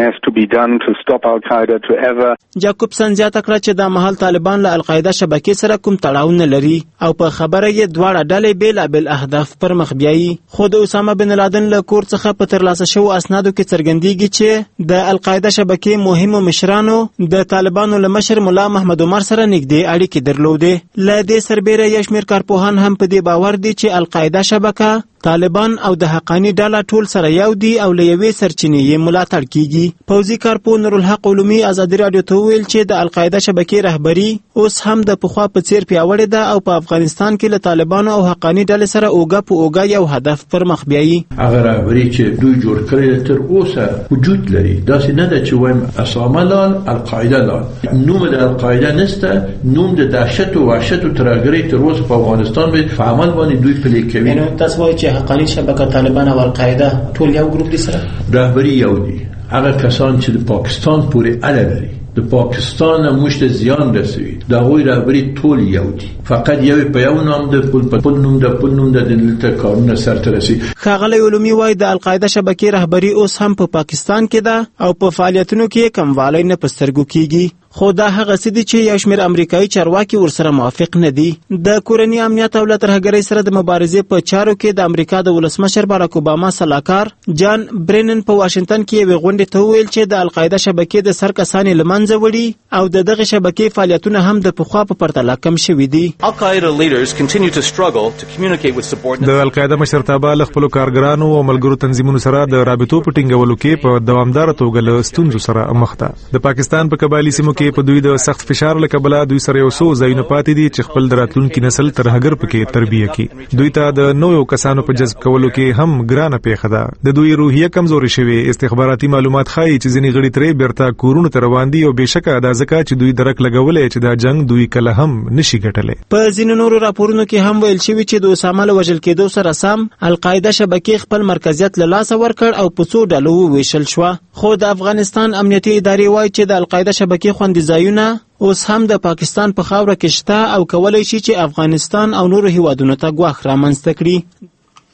جاکوبسن زیاته کړه چې دا مهال طالبان له القاعده شبکې سره کوم تړاو نه لري او په خبره یې دواړه ډلې بېلابېل اهداف پر مخ بیایي. خو د اسامه بن لادن له کور څخه په ترلاسه شوو اسنادو کې څرګندېږي چې د القاعده شبکې مهمو مشرانو د طالبانو له مشر ملا محمد عمر سره نږدې اړیکې درلودې. له دې سربیره یو شمېر کارپوهان هم په دې باور دي چې القاعده شبکه طالبان او د حقانی ډله ټول سره یو دي او له یوې سرچینې یې ملاتړ کیږي. پوځي کارپو نورالحق علومي ازادي رادیو ته ویل چې د القاعده شبکې رهبري اوس هم د پخوا په څیر پیاوړې ده او په افغانستان کې له طالبانو او حقانی ډلې سره اوګه په اوګه یو هدف پر مخ بیایي. هغه رهبري چې دوی جوړ کړی تر اوسه وجود لري. داسې نه ده چې وایم اسامه لال القاعده لال نوم د القاعده نسته نوم د دهشت او وحشت او ترهګرۍ تر اوسه په افغانستان په عمل باندې دوی پلي کوي. نو تاسو وایئ چې حقانی شبکه طالبان او القاعده ټول یو ګروپ دي سره رهبري یو دي. هغه کسان چې د پاکستان پورې اړه لري د پاکستان مشت زیان رسوي د هغوی رهبري ټول یو دي فقط یو په یو نوم د پل نوم د دلته کارونه سرته رسي. ښاغلی علومي وایي د القاعده شبکې رهبري اوس هم په پاکستان کې ده او په فعالیتونو کې کموالی نه په سترګو کیږي خو دا هغه څه دي چې یو شمېر امریکایي چارواکي ورسره موافق نه دي. د کورني امنیت او له ترهګرۍ سره د مبارزې په چارو کې د امریکا د ولسمشر باراک اوباما سلاکار جان برینن په واشنگټن کې یوې غونډې ته وویل چې د القاعده شبکې د سر کسان یې له منځه وړي او د دغه شبکې فعالیتونه هم د پخوا په پرتله کم شوي دي. د القاعده مشرتابه له خپلو کارګرانو او ملګرو تنظیمونو سره د رابطو په ټینګولو کې په دوامداره توګه له ستونزو سره مخ ده. د پاکستان په قبایلي سیمو کې کې په دوی د سخت فشار له کبله دوی سره یو څو ځایونه پاتې دي چې خپل راتلونکي نسل ترهګر پکې تربیه کړي. دوی ته د نویو کسانو په جذب کولو کې هم ګرانه پیښه ده. د دوی روحیه کمزوري شوې. استخباراتي معلومات ښایي چې ځینې غړي ترې بیرته کورونو ته روان دي او بېشکه دا ځکه چې دوی درک لګولې چې دا جنگ دوی کله هم نشي ګټلی. په ځینو نورو راپورونو کې هم ویل شوي چې د اسامه له وژل کېدو سره سم القاعده شبکې خپل مرکزیت له لاسه ورکړ او په څو ډلو وویشل شوه. خو د افغانستان امنیتي ادارې وایي چې د القاعده شبکې خوندي ځایونه اوس هم د پاکستان په خاوره کې شته او کولی شي چې افغانستان او نورو هیوادونو ته ګواښ رامنځته کړي.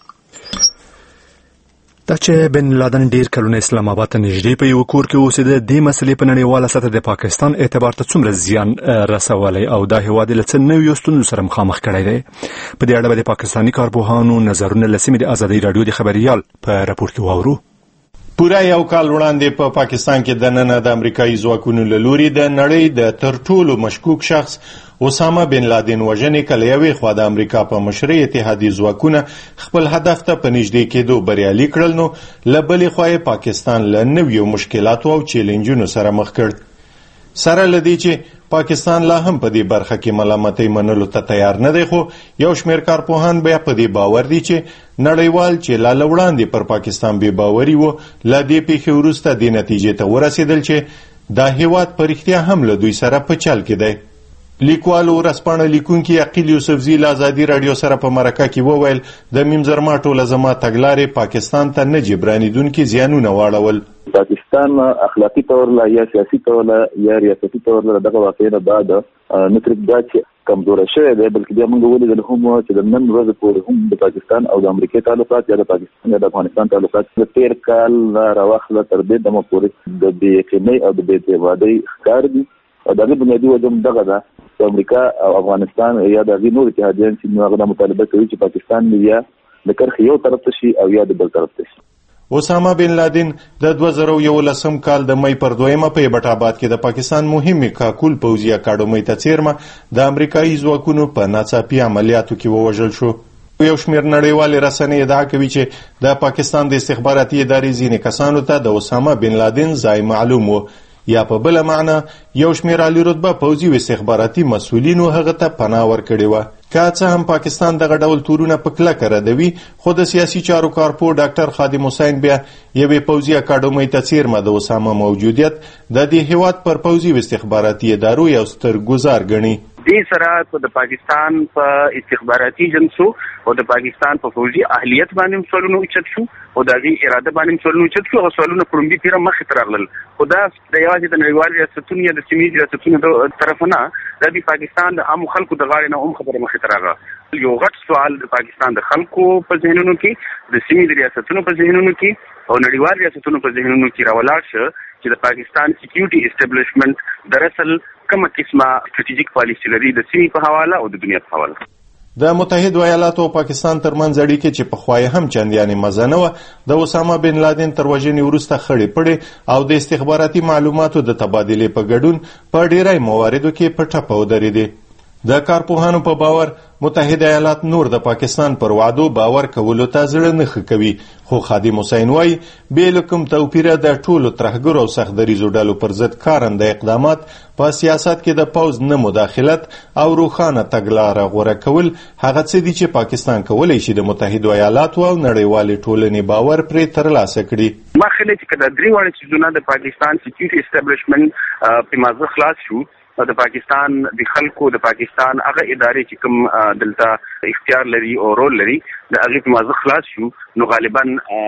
دا چې بن لادن ډیر کلونه اسلام آباد ته نږدې په یو کور کې اوسېده، د مسلې په نړیواله سطح د پاکستان اعتبار ته څومره زیان رسولی او دا هیواد له څه نویو ستونزو سره مخامخ کړی دی. په دې اړه به د پاکستاني کارپوهانو نظرونه له سیمې د ازادۍ راډیو د خبریال په راپور کې واورو. پوره یو کال وړاندې په پاکستان کې د ننه د امریکایي ځواکونو له لوري د نړۍ د تر ټولو مشکوک شخص اسامه بن لادن وژنې کله یوې خوا د امریکا په مشرۍ اتحادي ځواکونه خپل هدف ته په نږدې کېدو بریالي کړل، نو له بلې خوا یې پاکستان له نویو مشکلاتو او چیلنجونو سره مخ کړ. سره له دې چې پاکستان لا هم په دې برخه کې ملامتۍ منلو ته تیار نه دی، خو یو شمېر کارپوهان بیا په دې باور دي چې نړیوال چې لا له وړاندې پر پاکستان بې باوري و، له دې پیښې وروسته دې نتیجې ته ورسېدل چې دا هیواد په رښتیا هم له دوی سره په چل کې دی. لیکوال او ورځپاڼه لیکونکي عقیل یوسفزي له ازادي راډیو سره په مرکه کې وویل د میم زرما ټوله زما تګلارې پاکستان ته نه جبرانېدونکي زیانونه واړول. پاکستان اخلاقی طور لا یا سیاسي طور لا یا ریاستي طور لا دغه واقعي نه بعد نترک دا چې کمزوره شوی دی، بلکې بیا موږ ولیدل هم چې د نن ورځې پورې هم د پاکستان او د امریکا تعلقات یا د پاکستان یا د افغانستان تعلقات د تیر کال راوخله تر دې دمه پورې د بې یقینۍ او د بې اعتمادۍ ښکار دي. او دغه بنیادي وجه هم دغه ده چې امریکا او افغانستان یا د هغې نور اتحادیان چې هغه دا مطالبه کوي چې پاکستان یا د کرښې یو طرف ته شي او یا د بل طرف ته شي. اسامه بن لادن د 2011 کال د مۍ پر 2 په ایبټ آباد کې د پاکستان مهمې کاکول پوځي اکاډمۍ ته څیرمه د امریکایي ځواکونو په ناڅاپي عملیاتو کې ووژل شو. یو شمېر نړیوالې رسنۍ ادعا کوي چې د پاکستان د استخباراتي ادارې ځینې کسانو ته د اسامه بن لادن ځای معلوم و، یا په بله معنا یو شمېر عالي رتبه پوځي او استخباراتي مسؤلینو هغه ته پناه ورکړې وه. که څه هم پاکستان دغه ډول تورونه په کلکه ردوي، خو د سیاسي چارو کارپو ډاکټر خادم حسین بیا یوې پوځي اکاډمۍ ته څیرمه د اسامه موجودیت د دې هیواد پر پوځي او استخباراتي ادارو یو ستر ګزار ګڼي. دې سره د پاکستان په استخباراتي جنسو او د پاکستان په فوجي اهلیت باندې سوالونه اوچت شو او د هغې اراده باندې سوالونه اوچت شو. هغه سوالونه په لومړي پیره مخې ته راغلل، خو دا د یوازې د نړیوالو ریاستونو یا د سیمې ریاستونو د طرفه نه، دا د پاکستان د عامو خلکو د غاړې نه هم خبره مخې ته راغله. یو غټ سوال د پاکستان د خلکو په ذهنونو کې، د سیمې د ریاستونو په ذهنونو کې او نړیوال ریاستونو په ذهنونو کې راولاړ شو چې د پاکستان سکیورټي اسټابلیشمنت دراصل کومه قسمه سټریټیجیک پالیسي لري د سیمې په حواله او د دنیا په حواله. د متحدو ایالاتو او پاکستان ترمنځ اړیکې چې پخوا هم چندیانې مزه نه وه، د اسامه بن لادن تر وژنې وروسته خړې پړې او د استخباراتي معلوماتو د تبادلې په ګډون په ډیری مواردو کې په ټپه ودرېدې. د کارپوهانو په باور متحده ایالات نور د پاکستان پر وعدو باور کولو ته زړه نه ښه کوي، خو خادم حسین وایي بې له کوم توپیره د ټولو ترهګرو او سختدریزو ډلو پر ضد کارنده اقدامات په سیاست کې د پوځ نه مداخلت او روښانه تګلاره غوره کول هغه څه دي چې پاکستان کولی شي د متحدو ایالاتو او نړیوالې ټولنې باور پرې ترلاسه کړي. ما خلک چې د درې واړه څیزونه د پاکستان سکیورټي اسټابلیشمنت په مازه خلاص شو، د پاکستان د خلکو د پاکستان هغه ادارې چې کوم دلته اختیار لري او رول لري د هغې په مازه خلاص شو، نو غالبا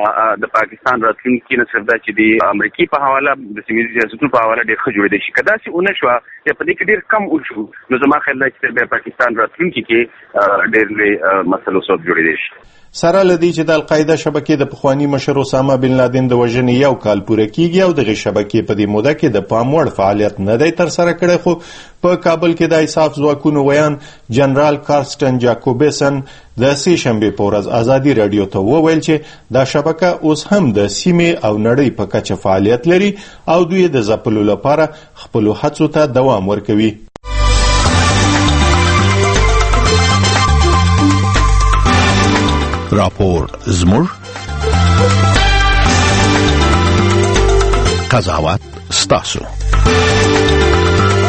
د پاکستان راتلونکي نه صرف دا چې د امریکې په حواله د سیمې ریاستونو په حواله ډېر ښه جوړېدی شي. که داسې ونه شوه یا په دې کې ډېر کم وشو، نو زما خیال دا چې بیا پاکستان راتلونکي کې ډېر لوی مسلو سبب جوړېدی شي. سره لدی چې د القاعده شبکې د پخوانی مشر اسامه بن لادن د وژنې یو کال پوره کیږي او دغه شبکې په دې موده کې د پام وړ فعالیت نه دی ترسره کړی، خو په کابل کې د ایساف ځواکونو ویان جنرال کارسټن جاکوبسن د سې شنبې په ورځ ازادي راډیو ته وویل چې دا شبکه اوس هم د سیمې او نړۍ په کچه فعالیت لري او دوی د ځپلو لپاره خپلو هڅو ته دوام ورکوي. راپور زموږ قضاوت ستاسو.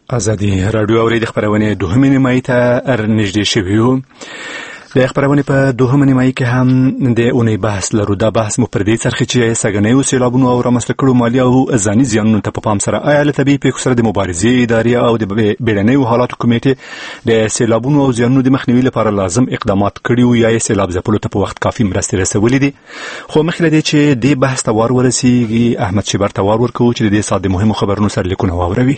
ازادي رادیو اوري د خبرونه دوهمه نیمایي ته نږدې شوی یو. د خبرونه په دوهمه نیمایي کې هم د اونۍ بحث لرو. دا بحث مو پر دې څرخي چې سګنیو سیلابونو او رامنځته کړو مالي او ځاني زیانونو ته په پام سره آیا له طبیعي پیښو سره د مبارزې ادارې او د بیړنیو حالاتو کمیټې د سیلابونو او زیانونو د مخنیوي لپاره لازم اقدامات کړي او یا سیلاب ځپلو ته په وخت کافي مرستې رسولې دي. خو مخکې له دې چې د بحث ته ورسیږي احمد شیبر ته ورکوو چې د دې ساعت د مهمو خبرونو سرلیکونه واوروي.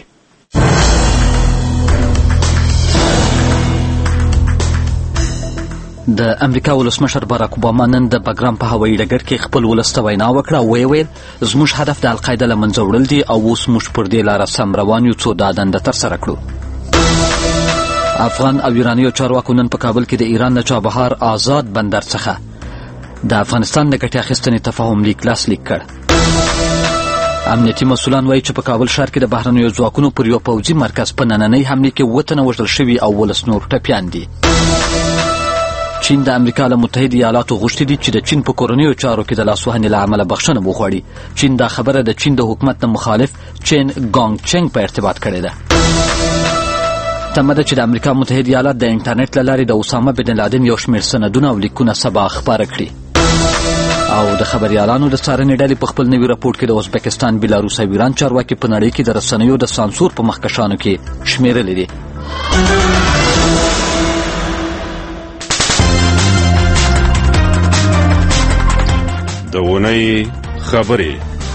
د امریکا ولسمشر باراک اوباما نن د بګرام په هوایي ډګر کې خپل ولس ته وینا وکړه او ویل زموږ هدف د القاعده له منځه وړل دي او اوس موږ پر دې لاره سم روان یو څو دا دنده ترسره کړو. افغان او ایرانیو چارواکو نن په کابل کې د ایران د چابهار آزاد بندر څخه د افغانستان د ګټې اخیستنې تفاهم لیک لاسلیک کړ. امنیتي مسؤلان وایي چې په کابل ښار کې د بهرنیو ځواکونو پر یو پوځي مرکز په نننۍ حملې کې 7 تنه وژل شوي او ولس نور ټپیان دي. چین د امریکا له متحده ایالاتو غوښتي دي چې د چین په کورنیو چارو کې د لاسوهنې له امله بخښنه وغواړي. چین دا خبره د چین د حکومت نه مخالف چین ګانګ چنګ په ارتباط کړې ده. تمه ده چې د امریکا متحده ایالات د انټرنیټ له لارې د اسامه بن لادن یو شمېر سندونه او لیکونه سبا خپاره کړي. او د خبريالانو د څارنې ډلې په خپل نوي راپورټ کې د ازبکستان، بیلاروس او ایران چارواکي په نړۍ کې د رسنیو د سانسور په مخکشانو کې شمیرلې دي. د اونۍ خبرې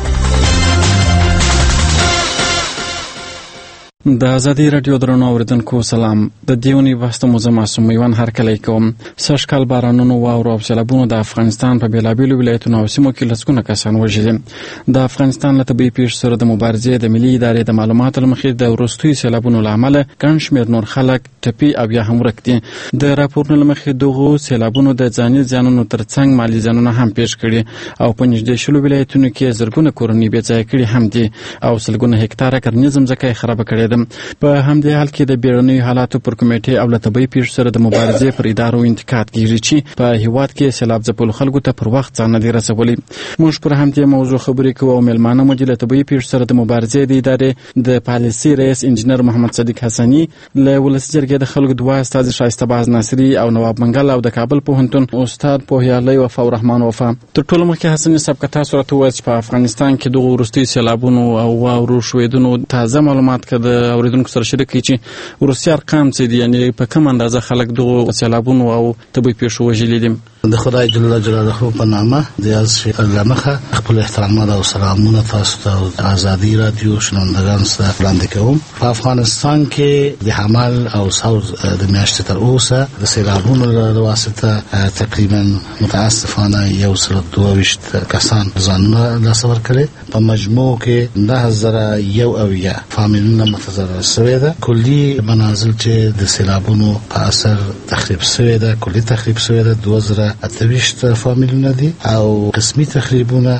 د ازادي رادیو درنو اوریدونکو سلام. د دیونی واسطه معصوم میوان هر کله کوم سشکال بارانونو واورو او سیلابونو د افغانستان په بیلابیلو ولایتونو او سیمو کې لسګونه کسان وژل. د افغانستان له طبي پیښ سره د مبارزې د ملي ادارې د معلوماتو لمخې د ورستوي سیلابونو لامل ګڼ شمېر نور خلک ټپي او یا هم ورک دي. د راپورونو لمخې دغه سیلابونو د ځاني زیانونو ترڅنګ مالی زیانونه هم پیښ کړي او په نږدې شلو ولایتونو کې زرګونه کورنۍ بې ځای کړي هم دي او سلګونه هکتاره کرنیز ځمکه خراب کړي ده. په همدې حال کې د بیړنیو حالاتو پر کمیټې او له طبي پیښو سره د مبارزې پر ادارو انتقاد کیږي چې په هیواد کې سیلاب ځپلو خلکو ته پر وخت ځان نه رسولي. موږ پر همدې موضوع خبرې کوو او ملمانه مو د طبي پیښو سره د مبارزې د ادارې د پالیسي رئیس انجنیر محمد صدیق حسنی له ولسی جرګې د خلکو دوه استاد شایسته باز ناصری او نواب منګل او د کابل پوهنتون استاد پوهیالی وفا الرحمن وفا تر ټولو مخکې حسنی سبق تاسو راته وایي چې په افغانستان کې دغه ورستي سیلابونو او واورو شویدونو تازه معلومات کده اوریدونکو سره شریک کړي چې ورستي ارقام څه دي، یعنی په کوم اندازه خلک دغه سیلابونو او طبي پیښو وژلي دي. د خدای جل جلاله په نامه د از لمخه خپل احترامات او سلامونه تاسو ته ازادي رادیو شنوندگان سره وړاندې کوم. په افغانستان کې د حمل او ساوز د میاشتې تر اوسه د سیلابونو له واسطه تقریبا متاسفانه 122 کسان ځانونه لاسور کړي. په مجموع کې 10001 فامیلونه متضرر شوي ده. کلی منازل چې د سیلابونو په اثر تخریب شوي ده، کلی تخریب شوي ده 2028 فامیلونه دي او قسمي تخریبونه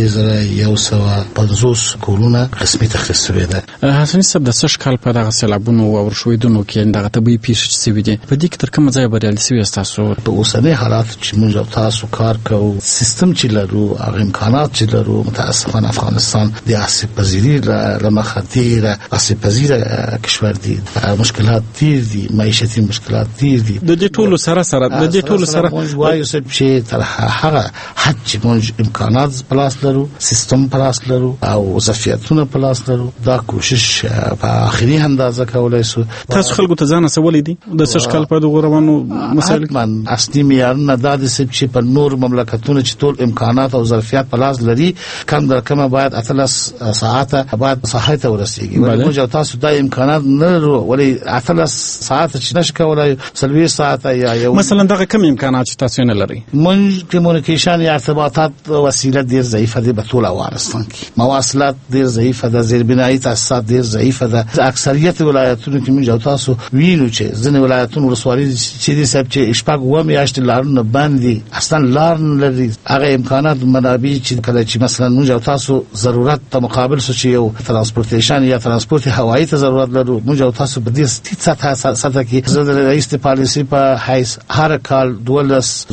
3150 کورونه قسمي تخریب شوي ده. حسن صاحب د سشکال په دغه سیلابونو او ورشویدونو کې دغه طبي پیښې شوي دي، په دې کې تر کومه ځای بریالي شوي تاسو؟ په اوسنۍ حالات چې موږ تاسو کار کوو، سیستم چې لرو، هغه امکانات چې لرو، متاسفانه افغانستان د آسیب پذیری لمخه ډیره آسیب پذیره کشور دی. مشکلات ډیر دي، معیشتي مشکلات ډیر دي. د دې ټولو سره وایو چې تر هغه حد چې موږ امکانات پلاس لرو، سیستم پلاس لرو او ظرفیتونه پلاس لرو، دا کوشش په اخري اندازه کولای شو. تاسو خلکو ته ځان سوالې دي د سشکال په دغه روانو مسایل من اصلي معیارونه دا دي چې په نور مملکتونو چې ټول امکانات او ظرفیت پلاس لري کم در کمه باید 8 ساعته باید صحه ته ورسیږي. موږ تاسو دا امکانات نه لرو، ولی 8 ساعته چې نشو کولای 30 ساعته یا مثلا دغه کم امکانات چې تاسو نه لري. موږ کمیونیکیشن یا ارتباطات وسیله ډیر ضعیفه ده. په ټول افغانستان کې مواصلات ډیر ضعیفه ده، زیربنایي تاسیسات ډیر ضعیفه ده. اکثریت ولایتونو کې موږ تاسو وینو چې ځینې ولایتونو ولسوالۍ چې دي چې شپږ و میاشتې لارونه باندې اصلا لار نه لري. هغه امکانات منابع چې کله چې مثلا موږ تاسو ضرورت ته مقابل سو چې یو ترانسپورتیشن یا ترانسپورت هوایی ته ضرورت لرو، موږ تاسو په دې سطح کې زه د رئیس پالیسي په حیث هر کال 12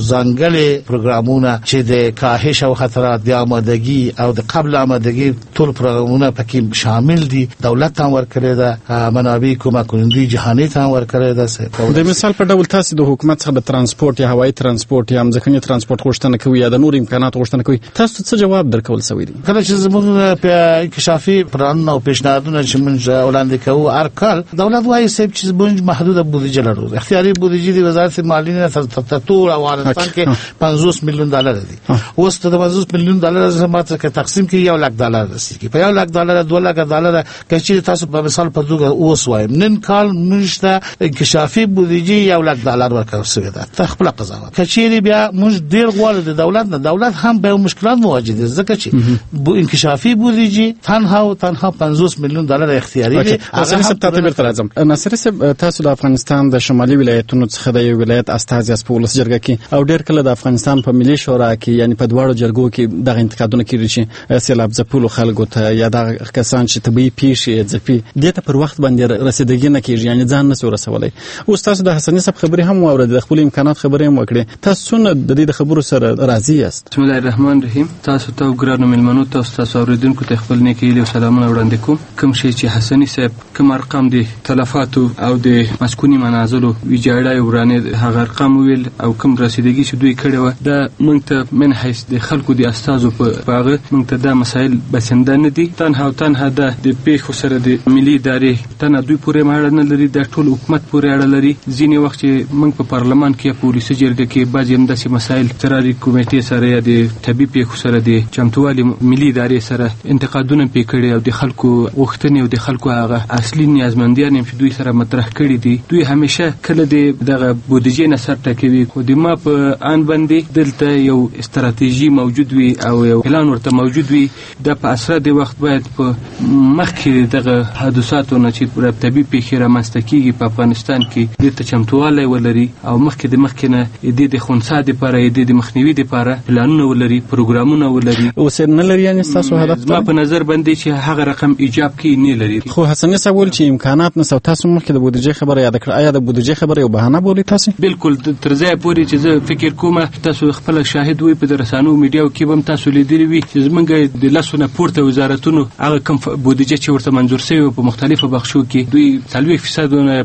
ځانګړي پروګرامونه چې د کاهش او خطرات د آمادګي او د قبل آمادګي ټول پروګرامونه پکې شامل دي. دولت هم ورکړي ده، منابع کومه کوندي جهاني ته ورکړي ده. د مثال په ډول تاسو د حکومت څخه د ترانسپورت یا هوایي ترانسپورت یا ځمکني ترانسپورت غوښتنه کوي یا د نور امکانات غوښتنه کوي، تاسو څه جواب درکول سوی دي؟ کله چې زموږ په انکشافي پلان او پیشنهادونه چې موږ وړاندې کوو هر کال دولت وايي چې موږ محدوده بودیجه لرو. اختیاري بودیجه د وزارت مالیې نه تر ټول افغانستان کې $50 میلیون دي. اوس د $50 میلیون زموږ ته تقسیم کې $1,00,000 رسیدي. په $1,00,000 $2,00,000 کې تاسو په مثال په توګه اوس وایم نن کال موږ ته انکشافي بودیجه $1,00,000 ورکړل شوی ده. تخپل قضاوت کچېری بیا موږ ډیر غواړو د دولت نه، دولت هم به مشکلات مواجه دي ځکه چې انکشافي بودیجه تنها $50 میلیون اختیاري دي. حسن صاحب ته بیرته راځم. ناصر صاحب تاسو د افغانستان د شمالي ولایتونو څخه د یو ولایت استازي په ولس جرګه کې او ډیر کله د افغانستان په ملي شورا کې یعنی په دواړو جرګو کې دغه انتقادونه کیږي چې سیلاب ځپلو خلکو ته یا د کسان چې طبي پیښې ځپي دې ته پر وخت باندې رسیدګي نه کیږي، یعنی ځان نه رسولای. اوس تاسو د حسن صاحب خبرې هم واورید، د خپل امکانات خبرې هم وکړې، تاسو نه د دې خبرو سره راضي یاست؟ بسم الله الرحمن الرحیم. تاسو ته ګرانو ملمنو تاسو اوریدونکو ته خپل نیکی او سلامونه وړاندې کوم. کوم شی چې حسنی صاحب کوم ارقام دي تلفاتو او د مسکونی منازلو ویجاړای ورانه هغه ارقام ویل او کوم رسیدګي چې دوی کړي و د مونږ ته من حیث د خلکو د استازو په هغه مونږ ته د مسایل بسنده نه دي. تنها د پیښو سره د ملي ادارې تنه دوی پورې ماړه نه لري، د ټول حکومت پورې اړه لري. ځینې وخت چې مونږ په پارلمان کې په ولسی جرګه کې بعضی همداسې مسایل تراري کمیټې سره یا د طبي پیښو سره د چمتووالي ملي ادارې سره انتقادونه پکړي او د خلکو غوښتنې او د خلکو هغه اصلي نیازمندیان چې دوی سره مطرح کړي دي. دوی همیشه کله دغه بودیجې نه سر ټکوي خو د ما په ان باندې دلته یو استراتیژي موجود وي او یو پلان ورته موجود وي. د په اسره د وخت باید په مخکې دغه حادثاتو نه چې طبي پیښې رامنځته کیږي په افغانستان کې د چمتووالی ولري او مخکې نه د خنثی لپاره د مخنیوي لپاره پلانونه ولري، پروګرامونه ولري. اوس نه لري، یعنی تاسو هدف ما په نظر باندې چې هغه رقم ایجاب کې نه لري. خو حسن صاحب ول چې امکانات نه تاسو مخکې د بودیجې خبره یاد کړ، آیا د بودیجې خبره یو بهانه بولی تاسو؟ بالکل تر ځای پورې چې زه فکر کوم تاسو خپل شاهد وي په رسانو میډیاو کې هم تاسو لیدلی وي چې زمونږ د لاسونه پورته وزارتونو هغه کم بودیجه چې ورته منظور شوی په مختلفو بخشو کې دوی 40%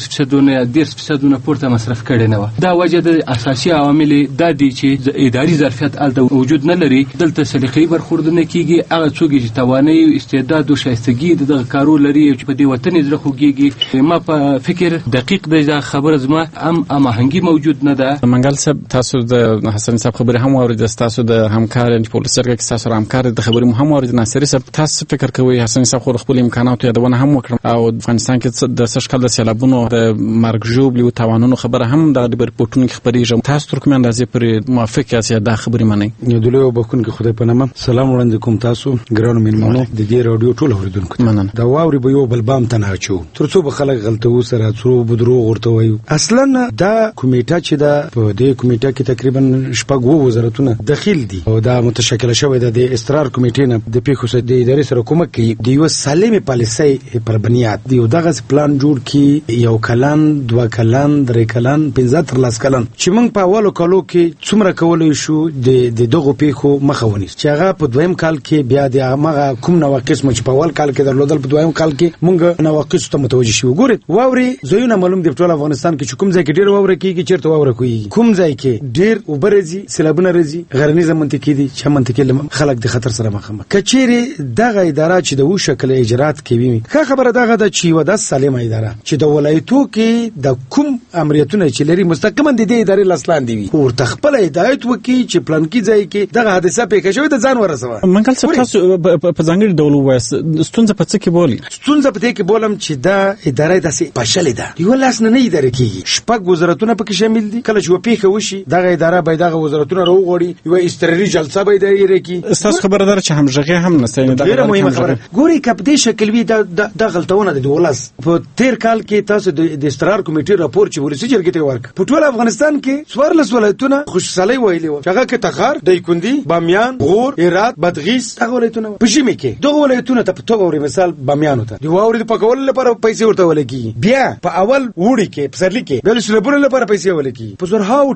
15% 10% پورته مصرف کړي نه و. دا وجه د اساسي عوامل د دې چې اداري ظرفیت الته وجود نه لري. دلته سلیقې برخوردنه کیږي هغه څوک چې توانایي استعداد او شایستګي د کارو لري چې په دې وطن زړه خوږيږي. ما په فکر دقیق د خبره زما هماهنګي موجود نه ده. منګل صاحب تاسو د حسن صاحب خبره هم اورید، تاسو د همکار په پولیس سره کې تاسو همکار د خبرې هم اورید. ناصر صاحب تاسو فکر کوئ حسن صاحب خپل امکانات یادونه هم وکړ او افغانستان کې د سشکل د سیلابونو د مرګ ژوبلي او تاوانونو خبره هم د ریپورتونو کې خبرېږي. تاسو تر کومه اندازې پر موافق یاست دا خبرې منئ؟ دلته وبخون کې خدای په نامه سلام وړاندې کوم تاسو ګرانو مېلمنو د دې رادیو ټول اوریدونکو مننه. دا واوري به یو بل بام تناچو ترڅو به خلک غلطو سره څرو بدرو ورته وایو. اصلا دا کمیټه چې دا په دې کمیټه کې تقریبا شپږ وزارتونه داخل دي او دا متشکل شوی د استقرار کمیټې نه د پیښو سره د ادارې سره کومک کوي د یو سالمه پالیسۍ پر بنیاد دی یو دغه پلان جوړ کی یو کلان 2 کلان 3 کلان 15 کلان چې موږ په اولو کالو کې څومره کولای شو د دغه پیښو مخاوني چې هغه په دویم کال کې بیا د هغه کوم نواقص مچ په اول کال کې درلودل په دویم کال کې موږ نواقص ته متوجه شو. ګورئ واوري زویونه معلوم دی په ټول افغانستان کې کوم ځای کې ډیر واوره کیږي چیرته واوره کوي کوم ځای کې ډیر وبرزي سیلابونه رزي غرنیزه منطقې دي چې منطقې خلک د خطر سره مخ کچيري دغه اداره چې د و شکل اجرات کوي ښه خبره دغه د چې ودا سالمه اداره چې د ولایتو کې د کوم امریتونه چې لري مستقیما د دې ادارې لاسلان دی او تخپل هدایت وکي چې پلان کې ځای کې دغه حادثه پېښه شوې د ځان ورسوه. منګل څه تاسو په ځانګړي ډول وایس ستونزه په څه کې بولی؟ ستونزه په دې کې بولم چې دا اداره داسې پښلې ده یو لاس نه اداره کیږي. شپږ وزارتونه پکې شامل دي. کله چې پیښه وشي دغه اداره به دغه وزارتونه راوغړي یو استراري جلسه به دایره کی. تاسو خبردار چې همغږي هم نشته نه دا مهمه خبره. ګوري کپ دې شکل وی د غلطونه د ولس په تیر کال کې تاسو د استقرار کمیټې راپور چې ولسی جرګې ته ورک په ټول افغانستان کې سوارلس ولایتونه خوشحالي ویلي و هغه کې تخار دایکندي بامیان غور هرات بدغیس هغه ولایتونه په شمه کې دغه ولایتونه ته په توګه مثال بامیان ته دی واوري په کول لپاره پیسې ورته ولګي بیا په اول وړي کې په سرلی کې بل سلبونه لپاره پیسې ولګي په زرهاو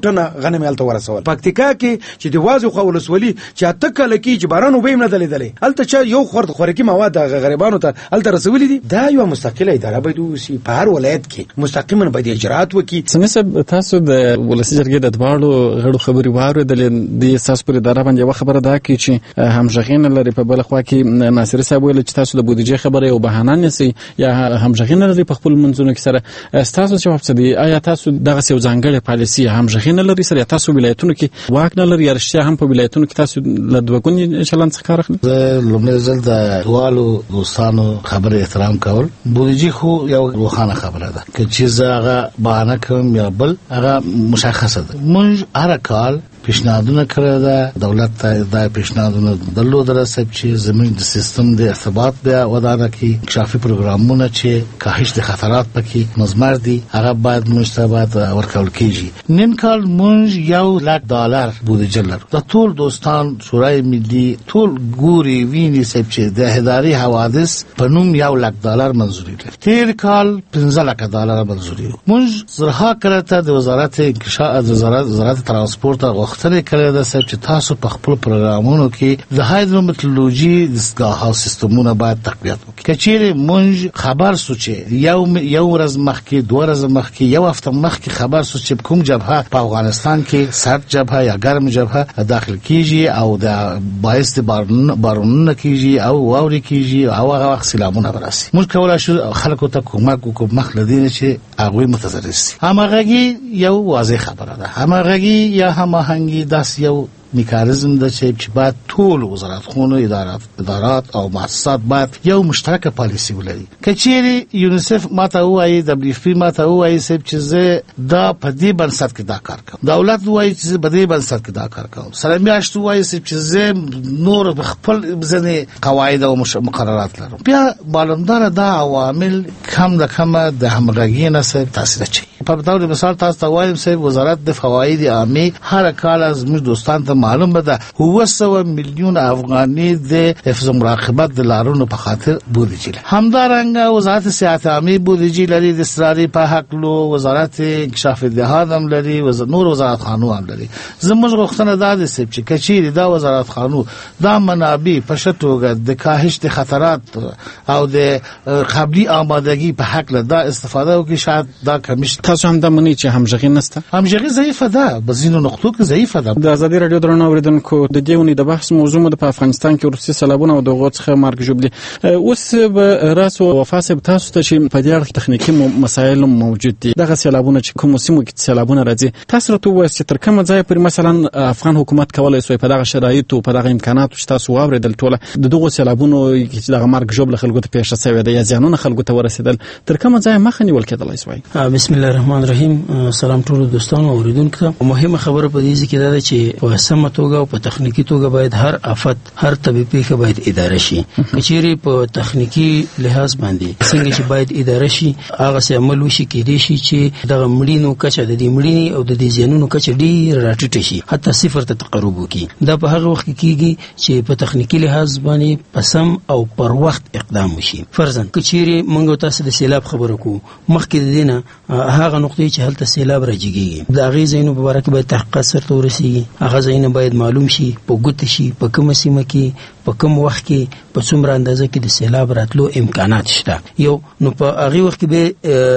ټنه غنم هلته ورسول. پکتیکا کې چې د وازو خو ولسوالي چې اته کله کې چې باران وبیم نه دلیدلې هلته چې یو خورد خوراکي مواد غریبانو ته هلته رسولي دي. دا یو مستقله اداره باید وسی په هر ولایت کې مستقیما باید اجرات وکړي. سمسه تاسو د ولسی جرګې د دواړو غړو خبري واوریدلې د اساس پر اداره باندې یو خبره ده چې همغږین لري په بل خوا کې ناصر صاحب ویل چې تاسو د بودیجې خبره او بهانه نسی یا همغږین لري په خپل منځونو کې سره تاسو جواب څه دی؟ آیا تاسو دغه یو ځانګړې پالیسي همغږین لري سره تاسو ولایتونو کې واک نه لري یا رښتیا هم په ولایتونو کې تاسو له دوګونی چلند څخه کار اخلئ؟ زه لومړی ځل د دوالو دوستانو خبره احترام کول بودیجې خو یو روښانه خبره ده که چې زه هغه بهانه کوم یا بل هغه مشخصه ده. موږ هر کال پیشنهادونه کړی ده دولت ته دا پیشنهادونه درلودل چې زموږ د سیستم د ارتباط بیا ودانه کې کشافي پروګرامونه چې کاهش د خطرات پکې مزمر دي هغه باید موږ ته باید ورکول کیږي. نن کال موږ $1,00,000 بودیجه لرو. د ټول دوستان شورای ملي ټول ګوري ویني چې د هداري حوادث په نوم $1,00,000 منزوري لري. تیر کال $15,00,000 منزوري. موږ زرها کړه د وزارت انکشاف وزارت ترانسپورت وختره کړه د چې تاسو په خپل پروګرامونو کې د هایدرومټرولوژي دستګاه او سیستمونه باید تقویت وکړي. کچېره مونږ خبر سو چې یو ورځ مخکې دوه ورځې مخکې یو هفته مخکې خبر سو چې کوم جبهه په افغانستان کې سرد جبهه یا ګرم جبهه داخل کیږي او د باعث بارونونه کیږي او واوري کیږي او هغه وخت سیلابونه براسي. موږ کولای شو خلکو ته کومک وکړو مخ لدین چې هغه متضرر شي. همغږي یو واضح خبره ده. همغږي یا هماهنګي داس یو میکانیزم د چې بعد ټول وزارت خونو ادارات او مؤسسات باید یو مشترکه پالیسی ولري. کچېری یونیسف ماته وایي WFP ماته وایي چې زه دا په دې بنسټ کې دا کار کوم. دولت وایي چې په دې بنسټ کې دا کار کوم. سره میاشت وایي چې زه نور خپل ځنې قواعد او مقررات لرم. بیا بالندار دا عوامل کم د د همغږي نه څه تاثیر کوي. په تاسو مثال تاسو وایم چې وزارت د فواید عامه هر کال از موږ دوستان ته معلومه ده 900 میلیون افغاني د حفظ مراقبت د لارونو په خاطر بودیجه همدارنګه وزارت صحت عامه بودیجه لري د استراري په حق لو وزارت انکشاف دهات هم لري نور وزارت خانو هم لري. زموږ غوښتنه ده چې کچېری دا وزارت خانو دا منابع په شتوګه د کاهش د خطرات او د قبلي آمادګي په حق له دا استفاده وکړي. شاید دا کمیش تاسو هم د منی چې همغږي نسته همغږي ضعیفه ده بزینو نقطو کې ضعیفه ده. د ازادي رادیو درنو اوریدونکو د دیونی د بحث موضوع د افغانستان کې روسي سیلابونه او دغه څخه مرګ جوړ اوس به راس او وفاسب تاسو ته چې په دې اړه تخنیکی مسایل موجود دي. دغه سیلابونه چې کوم سیمو کې سیلابونه راځي تاسو ته وایي چې تر کومه ځای پر مثلا افغان حکومت کولای شي په دغه شرایط او په دغه امکانات چې تاسو واوریدل ټوله د دغه سیلابونو چې دغه مرګ جوړ خلکو ته پیښه شوی دی یا ځانونه خلکو ته ورسېدل تر کومه ځای مخه نیول کېدلای شي؟ بسم الله الرحمن الرحیم. سلام ټول دوستانو اوریدونکو. مهمه خبره په دې کې ده چې په سمه توګه او په تخنیکی توګه باید هر آفت هر طبي پیښه باید اداره شي. کچېری په تخنیکی لحاظ باندې څنګه چې باید اداره شي هغه څه عمل وشي کېدې شي چې دغه مړینو کچه د دې مړینې او د دې زیانونو کچه ډیر راټیټه شي حتی صفر ته تقرب وکړي. دا په هغه وخت کې کېږي چې په تخنیکی لحاظ باندې پسم او پر وخت اقدام وشي. فرضاً کچېری موږ تاسو د سیلاب خبرو کو مخکې د دینه هغه نقطې چې هلته سیلاب راځيږي د هغه ځینو په اړه باید تحقیق سره ورسیږي. هغه ځینو باید معلوم شي په ګوت شي په کوم سیمه کې په کوم وخت کې په څومره اندازه کې د سیلاب راتلو امکانات شته. یو نو په هغه وخت کې به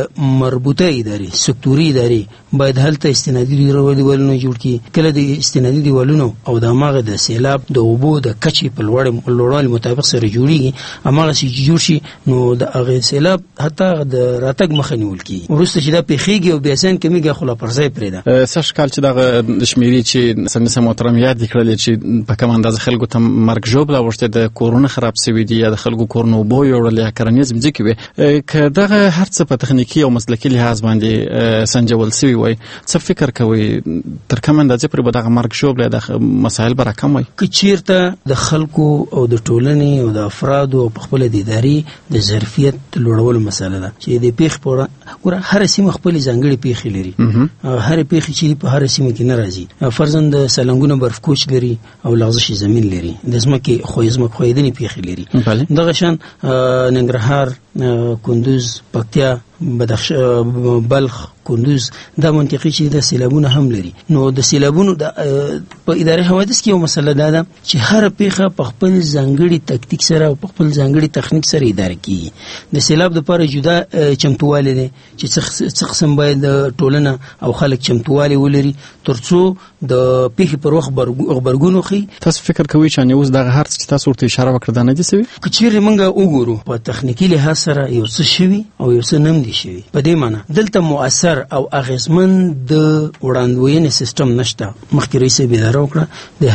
مربوطه ادارې سکتوري ادارې باید هلته استنادي دیوالونه جوړ کړي. کله د استنادي دیوالونو او د هغه د سیلاب د اوبو د کچې په لوړوالي مطابق سره جوړیږي هغه چې جوړ شي نو د هغه سیلاب حتی د راتګ مخه نیول کیږي. ورسته چې دا پیخيږي او بیا څنګه کمیږي خلا پرځای پرېده. سږ کال چې د شمیرې چې سمسه محترم یاد کړل چې په کوم اندازه خلکو ته مرګ جوړ لا ورته د کورونه خراب شوی دی یا د خلکو کورونه بو یوړل یا کرنیزم ځکه وي ک دغه هر څه په تخنیکی او مسلکی لحاظ باندې سنجول شوی وي. څه فکر کوي تر کوم اندازه پر دغه مرګ جوړ د مسایل برا کم وي ک چیرته د خلکو او د ټولنې او د افراد او خپل د اداري د ظرفیت لوړولو مسله ده چې د پیښ په ګوره هر سیمه خپل ځانګړي پیښې لري. هر پیښې چې په هر سیمه کې ناراضي فرضاً د سلنګونو برف کوچ لري او لغزش زمين لري د ځمکې خویدنې پیښې لري. دغه شان ننګرهار کندوز پکتیا بلخ کندوز دا منطقې چې د سیلابونه هم لري. نو د سیلابونو په اداري حوادث کې یو مسله دا ده چې هر پیښه په خپل ځانګړي تکتیک سره او په خپل ځانګړي تخنیک سره اداره کیږي. د سیلاب لپاره جدا چمتووالی دی چې څه قسم باید ټولنه او خلک چمتووالی ولري ترڅو د پیښې پر وخت غبرګون وخی. تاسو فکر کوئ چې اوس دغه هر څه چې تاسو ورته اشاره وکړه دا نه دي سوي؟ که چیرې موږ وګورو په تخنیکی لحاظ سره یو څه شوي او یو څه نم دي شوي. په دې معنی دلته مؤثر او اغیزمن د وړاندوینې سیستم نشته. مخکې رئیس اداره وکړه د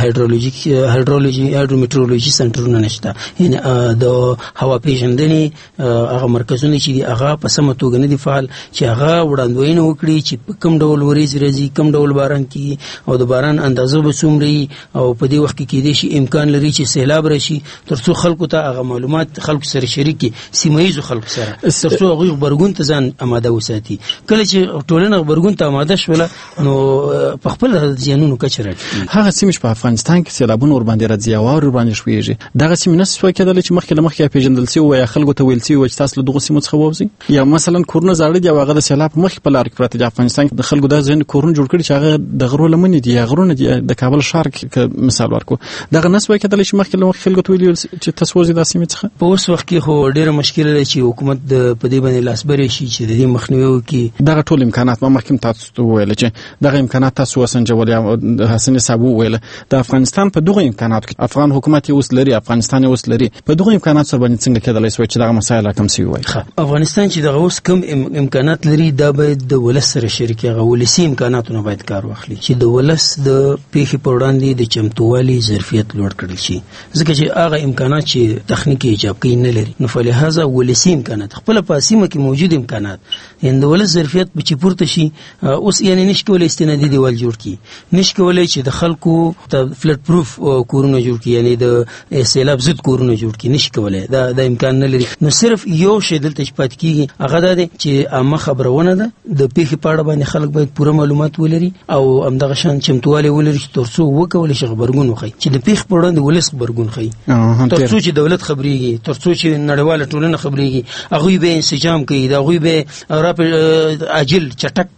هایدرومیټرولوژي سنټرونه نشته، یعنی د هوا پیژندنې هغه مرکزونه چې دي هغه په سمه توګه نه دي فعال چې هغه وړاندوینه وکړي چې په کوم ډول وریځ راځي، کوم ډول باران کیږي او د باران اندازه به څومره او په دې وخت کې کېدای شي امکان لري چې سیلاب راشي، ترڅو خلکو ته هغه معلومات خلکو سره شریکي، سیمایي خلکو سره، ترڅو هغه غبرګون ته ځان آماده وساتي. کله چې ټولنه غبرګون ته آماده شوله نو په خپل ځانونو کچ راځي. هغه سیمې په افغانستان کې سیلابونه ور باندې راځي او ور باندې شويږي. دغه سیمې نه سوي کېدل چې مخکې پیژندل سي او یا خلکو ته ویل سي او چې تاسو له دغه سیمو څخه ووځي، یا مثلا کورونه زاړه دي او هغه د سیلاب مخکې په لار کې پراته دي. افغانستان کې د خلکو د ځین کورونه جوړ کړي چې هغه د غرو لمنې دي یا غرونه دي. د کابل ښار کې مثال ورکو دغه نه سوي کېدل چې مخکې خلکو ته ویل چې تاسو وځي د سیمې څخه. په اوس وخت کې خو ډیره مشکله ده چې حکومت په دې باندې لاسبري شي چې د دې مخنیوي وکړي. دغه ټول امکانات ما مخکې تاسو ویل چې دغه امکانات تاسو وسنجول یا حسن صاحب ویل د افغانستان په دغه امکانات کې افغان حکومت اوس لري، افغانستان اوس لري، په دغه امکانات سره باندې څنګه کېدلای شي چې دغه مسایل کم شي وای. افغانستان چې دغه اوس کم امکانات لري دا باید د ولس سره شریک هغه ولسی امکاناتونه باید کار واخلي چې د ولس د پیښې پر وړاندې د چمتووالي ظرفیت لوړ کړل شي، ځکه چې هغه امکانات چې تخنیکی ایجاب کوي نه لري. نو فلهذا ولسی امکانات خپل په سیمه کې موجود امکانات د ولس ظرفیت په چپورته شي. اوس یعنی نشکولای استنادي دیوال جوړ کی، نشکولای چې د خلکو ته فلډ پروف کورونه جوړ کی، یعنی د سیلاب ضد کورونه جوړ کی، نشکولای دا امکان نه لري. نو صرف یو شی دلته پات کیږي هغه دا دی چې عامه خبرونه ده د پیښې په اړه باندې خلک باید پوره معلومات ولري او همدغه شان چمتووالی ولري ترڅو وکولای شي غبرګون وخی چې د پیښې په وړاندې ولس غبرګون خي، ترڅو چې دولت خبريږي، ترڅو چې نړیواله ټولنه خبريږي، هغه به انسجام کوي، دا هغه به عاجل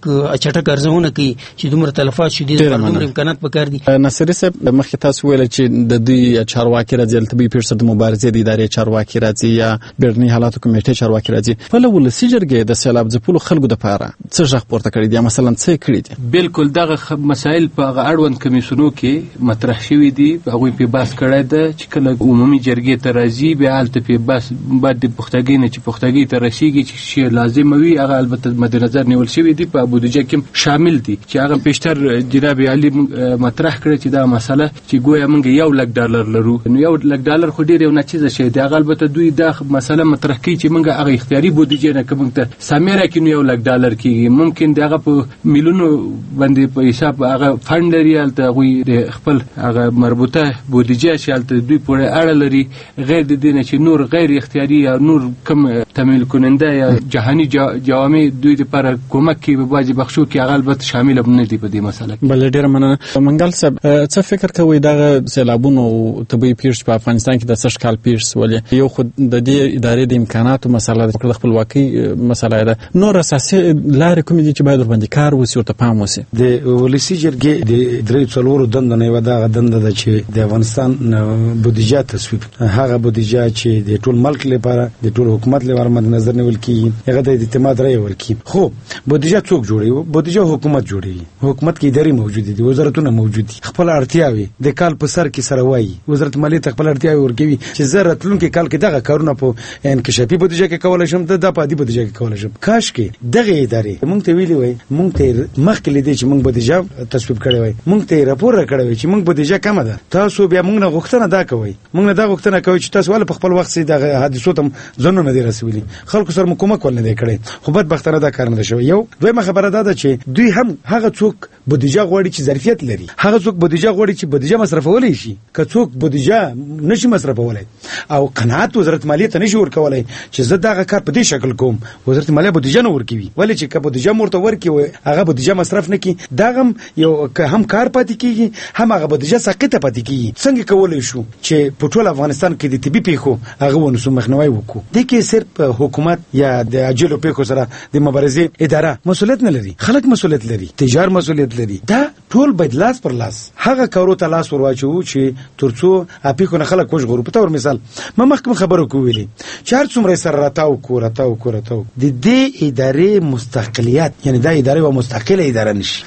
چټک ارزونه کوي چې دومره تلفات شي، دومره امکانات پکار دي. ناصر صاحب مخکې تاسو ویل چې د دوی چارواکي راځي طبي پیښو د مبارزې د ادارې چارواکي راځي یا بیرني حالاتو کمیټې چارواکي راځي. په ولسی جرګې د سیلاب ځپلو خلکو د پاره څه ځخ پورته کړی دي، مثلا څه کړی دي؟ بالکل دغه مسائل په اړوند کمیسونو کې مطرح شوي دي، هغه په بحث کړی ده چې کله عمومي جرګې ته راځي بیا البته په بحث بعد د پختګۍ نه چې پختګۍ ته رسیږي چې شی لازم وي هغه البته مد نظر نیول شوی دی، په بودیجه کې شامل دي چې هغه پیشتر جناب علي مطرح کړی چې دا مسله چې گویا موږ $1,00,000 لرو، نو $1,00,000 خو ډیر یو ناچیزه شی دی. هغه البته دوی دا مسله مطرح کوي چې موږ هغه اختیاري بودیجه نه کوم ته سامیره کې $1,00,000 کیږي، ممکن دغه په میلیونو باندې په حساب هغه فند لري، البته غوي خپل هغه مربوطه بودیجه چې البته دوی پورې اړه لري، غیر د دې نه چې نور غیر اختیاري یا نور کم تمویل کننده یا جهانی جوامع دوی لپاره کومک کوي په باجی بخشو کې هغه البته شامل نه دي په دې مسله کې. بل ډیر مننه. منګل صاحب څه فکر کوي دغه سیلابونو او طبي پیښو په افغانستان کې د سش کال پیښ ولې یو خود د دې ادارې د امکاناتو مسله د خپلواکۍ مسله ده، نور اساسي لارې کومې دي چې باید ورباندې کار وشي او ته پام وشي؟ د ولسی جرګې د درې څلورو دنده نه و دا دنده ده چې د افغانستان بودیجه تصویب، هغه بودیجه چې د ټول ملک لپاره د ټول حکومت لپاره مد نظر نیول کیږي، هغه د اعتماد رائے ورکي. خو بودیجه څوک جوړي؟ بودیجه حکومت جوړي، حکومت کې ادارې موجود دي، وزارتونه موجود دي، خپل اړتیاوي د کال په سر کې سره وایي، وزارت مالیه خپل اړتیاوي ورکوي چې زه راتلونکي کال کې دغه کارونه په انکشافي بودیجه کې کولای شم، د پادي بودیجه کې کولای شم. کاش کې دغه ادارې مونږ ته ویلي وای، مونږ ته مخکې لیدې چې مونږ بودیجه تصویب کړی وای، مونږ ته راپور راکړی وای چې مونږ بودیجه کم ده، تاسو بیا مونږ نه غوښتنه دا کوي، مونږ نه دا غوښتنه کوي چې تاسو ول په خپل وخت سي دغه حادثو ته ځنو نه دی رسولي، خلکو سره کومک ول نه دی کړی. خو بدبختانه دا کار نه شوی. یو دویمه خبره ده چې دوی هم هغه څوک بودیجه غواړي چې ظرفیت لري، هغه څوک بودیجه غواړي چې بودیجه مصرفولای شي، که څوک بودیجه نشي مصرفولای او قناعت وزارت مالیه ته نشي ورکولای چې زه دغه کار په دې شکل کوم، وزارت مالیه بودیجه نه ورکوي، ولی چې کله بودیجه مرته ورکوي هغه بودیجه مصرف نه کی، دغه یو هم کار پاتې کیږي هم هغه بودیجه ساقطه پاتې کیږي. څنګه کولای شو چې په ټول افغانستان کې د طبي پیښو هغه ونسو مخنیوي وکړو؟ د کې صرف حکومت یا د عاجلو پیښو سره د مبارزې اداره مسولیت نه لري، خلک مسولیت لري، تجار مسولیت لري. دا ټول باید لاس پر لاس هغه کارو ته لاس ورواچو چې ترڅو اپیکو نه خلک وژغورو. په تور مثال ما مخکې خبرو کوولې چې هر څومره سره راتاو کو د دې ادارې مستقلیت، یعنی دا ادارې و مستقله اداره نشي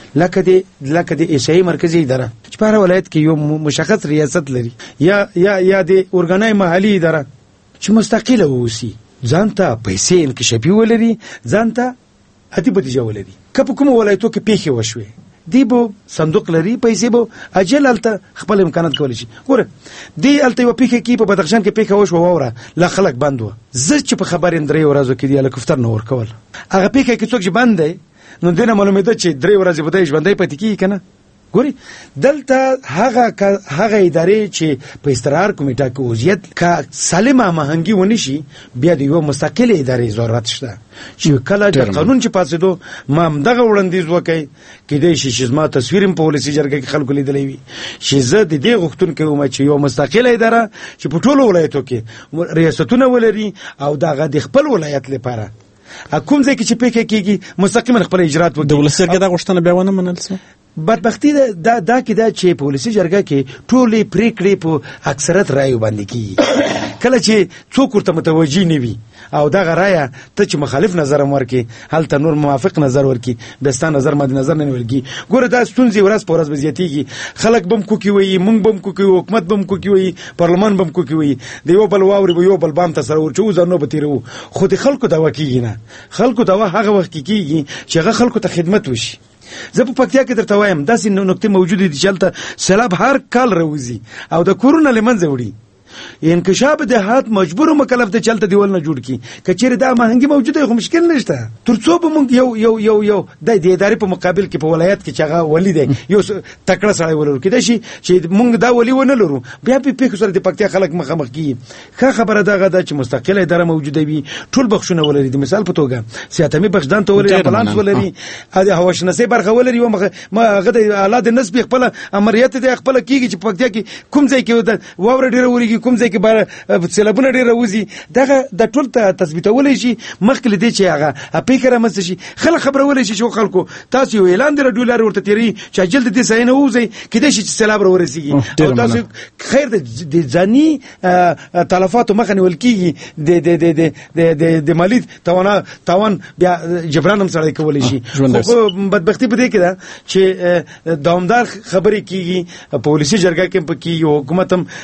لکه د ایسای مرکزی اداره چې په هر ولایت کې یو مشخص ریاست لري یا د اورګانای محلي اداره چې مستقله ووسی، ځانته پیسې انکشافي ولري، ځانته هدي بودیجه ولري. که په کوم ولایتو کې پیښې وشوي دی بو صندوق لري، پیسې بو اجل الته خپل امکانات کولی شي. ګوره دی الته یو پیښه کې په بدخشان کې پیښه وشو ووره لا خلک بند و، زه چې په خبر اندرې ورځو کې دی له کفتر نور کول هغه پیښه کې څوک چې بند دی نو دنه معلومه ده چې 3 ورځې بده ژوندۍ پاتې کیږي کنه. ګوري دلته هغه ادارې چې په استقرار کمیټه کې وضعیت کا سالمه مهنګي ونشي، بیا د یو مستقله ادارې ضرورت شته چې کله د قانون چې پاسېدو ما دغه وړاندیز وکړي کېدای شي چې ما تصویر په پولیسي جرګه کې خلکو لیدلی وي چې زه د دې غوښتونکو یم چې یو مستقله اداره چې په ټولو ولایتو کې ریاستونه ولري او دغه د خپل ولایت لپاره کوم ځای کې چې پیښه کېږي مستقیما خپل اجرات وکړي. د ولسي جرګې دا غوښتنه بیا ونه منل شوه. بدبختی دا کې دا چې په ولسي جرګه کې ټولې پریکړې په اکثریت رایو باندې کیږي. کله چې څوک ورته متوجي نه وي او دا غرايه ته چې مخالف نظر ورکي هلته نور موافق نظر ورکي بستان نظر مد نظر نه ورګي. ګوره دا ستونزې ورځ په ورځ زیاتېږي، خلک بم کوکی وي، مونږ بم کوکی، حکومت بم کوکی وي، پارلمان بم کوکی وي، د یو بل واوري یو بل بام ته سره ورچو ځنو به تیرو. خو د خلکو دا وکیږي نه، خلکو دا هغه وخت کیږي چې هغه خلکو ته خدمت وشي. زه په پکتیا کې درته وایم داسې نقطې موجوده دي چې هلته سیلاب هر کال راوځي او د کورونه له منځه وړي. انکشاف دهات مجبور او مکلف ته چلته دیول نه جوړ کی کچېره دا مهنګي موجوده خو مشکل نشته. ترڅو به مونږ یو د ادارې په مقابل کې په ولایت کې چغه ولی دی یو تکړه سړی ولر کې دشي چې مونږ دا ولی ونه لرو بیا په پیښو سره د پکتیا خلک مخامخ کی. خبره دغه د چې مستقله اداره موجوده وي، ټول بخښونه ولري. د مثال په توګه سیاتمي بخښدان ته ولري، بلانس ولري، د هواشناسي برخه ولري، و ما هغه د اعلی د نسب خپل امریت د خپل کیږي چې پکتیا کې کوم ځای کې واور ډیره وريږي، کوم ځای کې بار سیلابونه ډیر راوځي. دغه د ټول ته تثبیتول شي مخکې دې چې هغه اپیکره مست شي خلک خبرول شي چې خلکو تاسو یو اعلان در ډولر ورته تیری چې جلد دې ساين وځي کله چې سیلاب ورسیږي او تاسو خیر د ځاني تلفات مخنه ولکیږي د مالی توان بیا جبران هم سره کول شي. خو بدبختی په دې کې ده چې دوامدار خبرې کیږي پولیسي جرګه کې پکې حکومت هم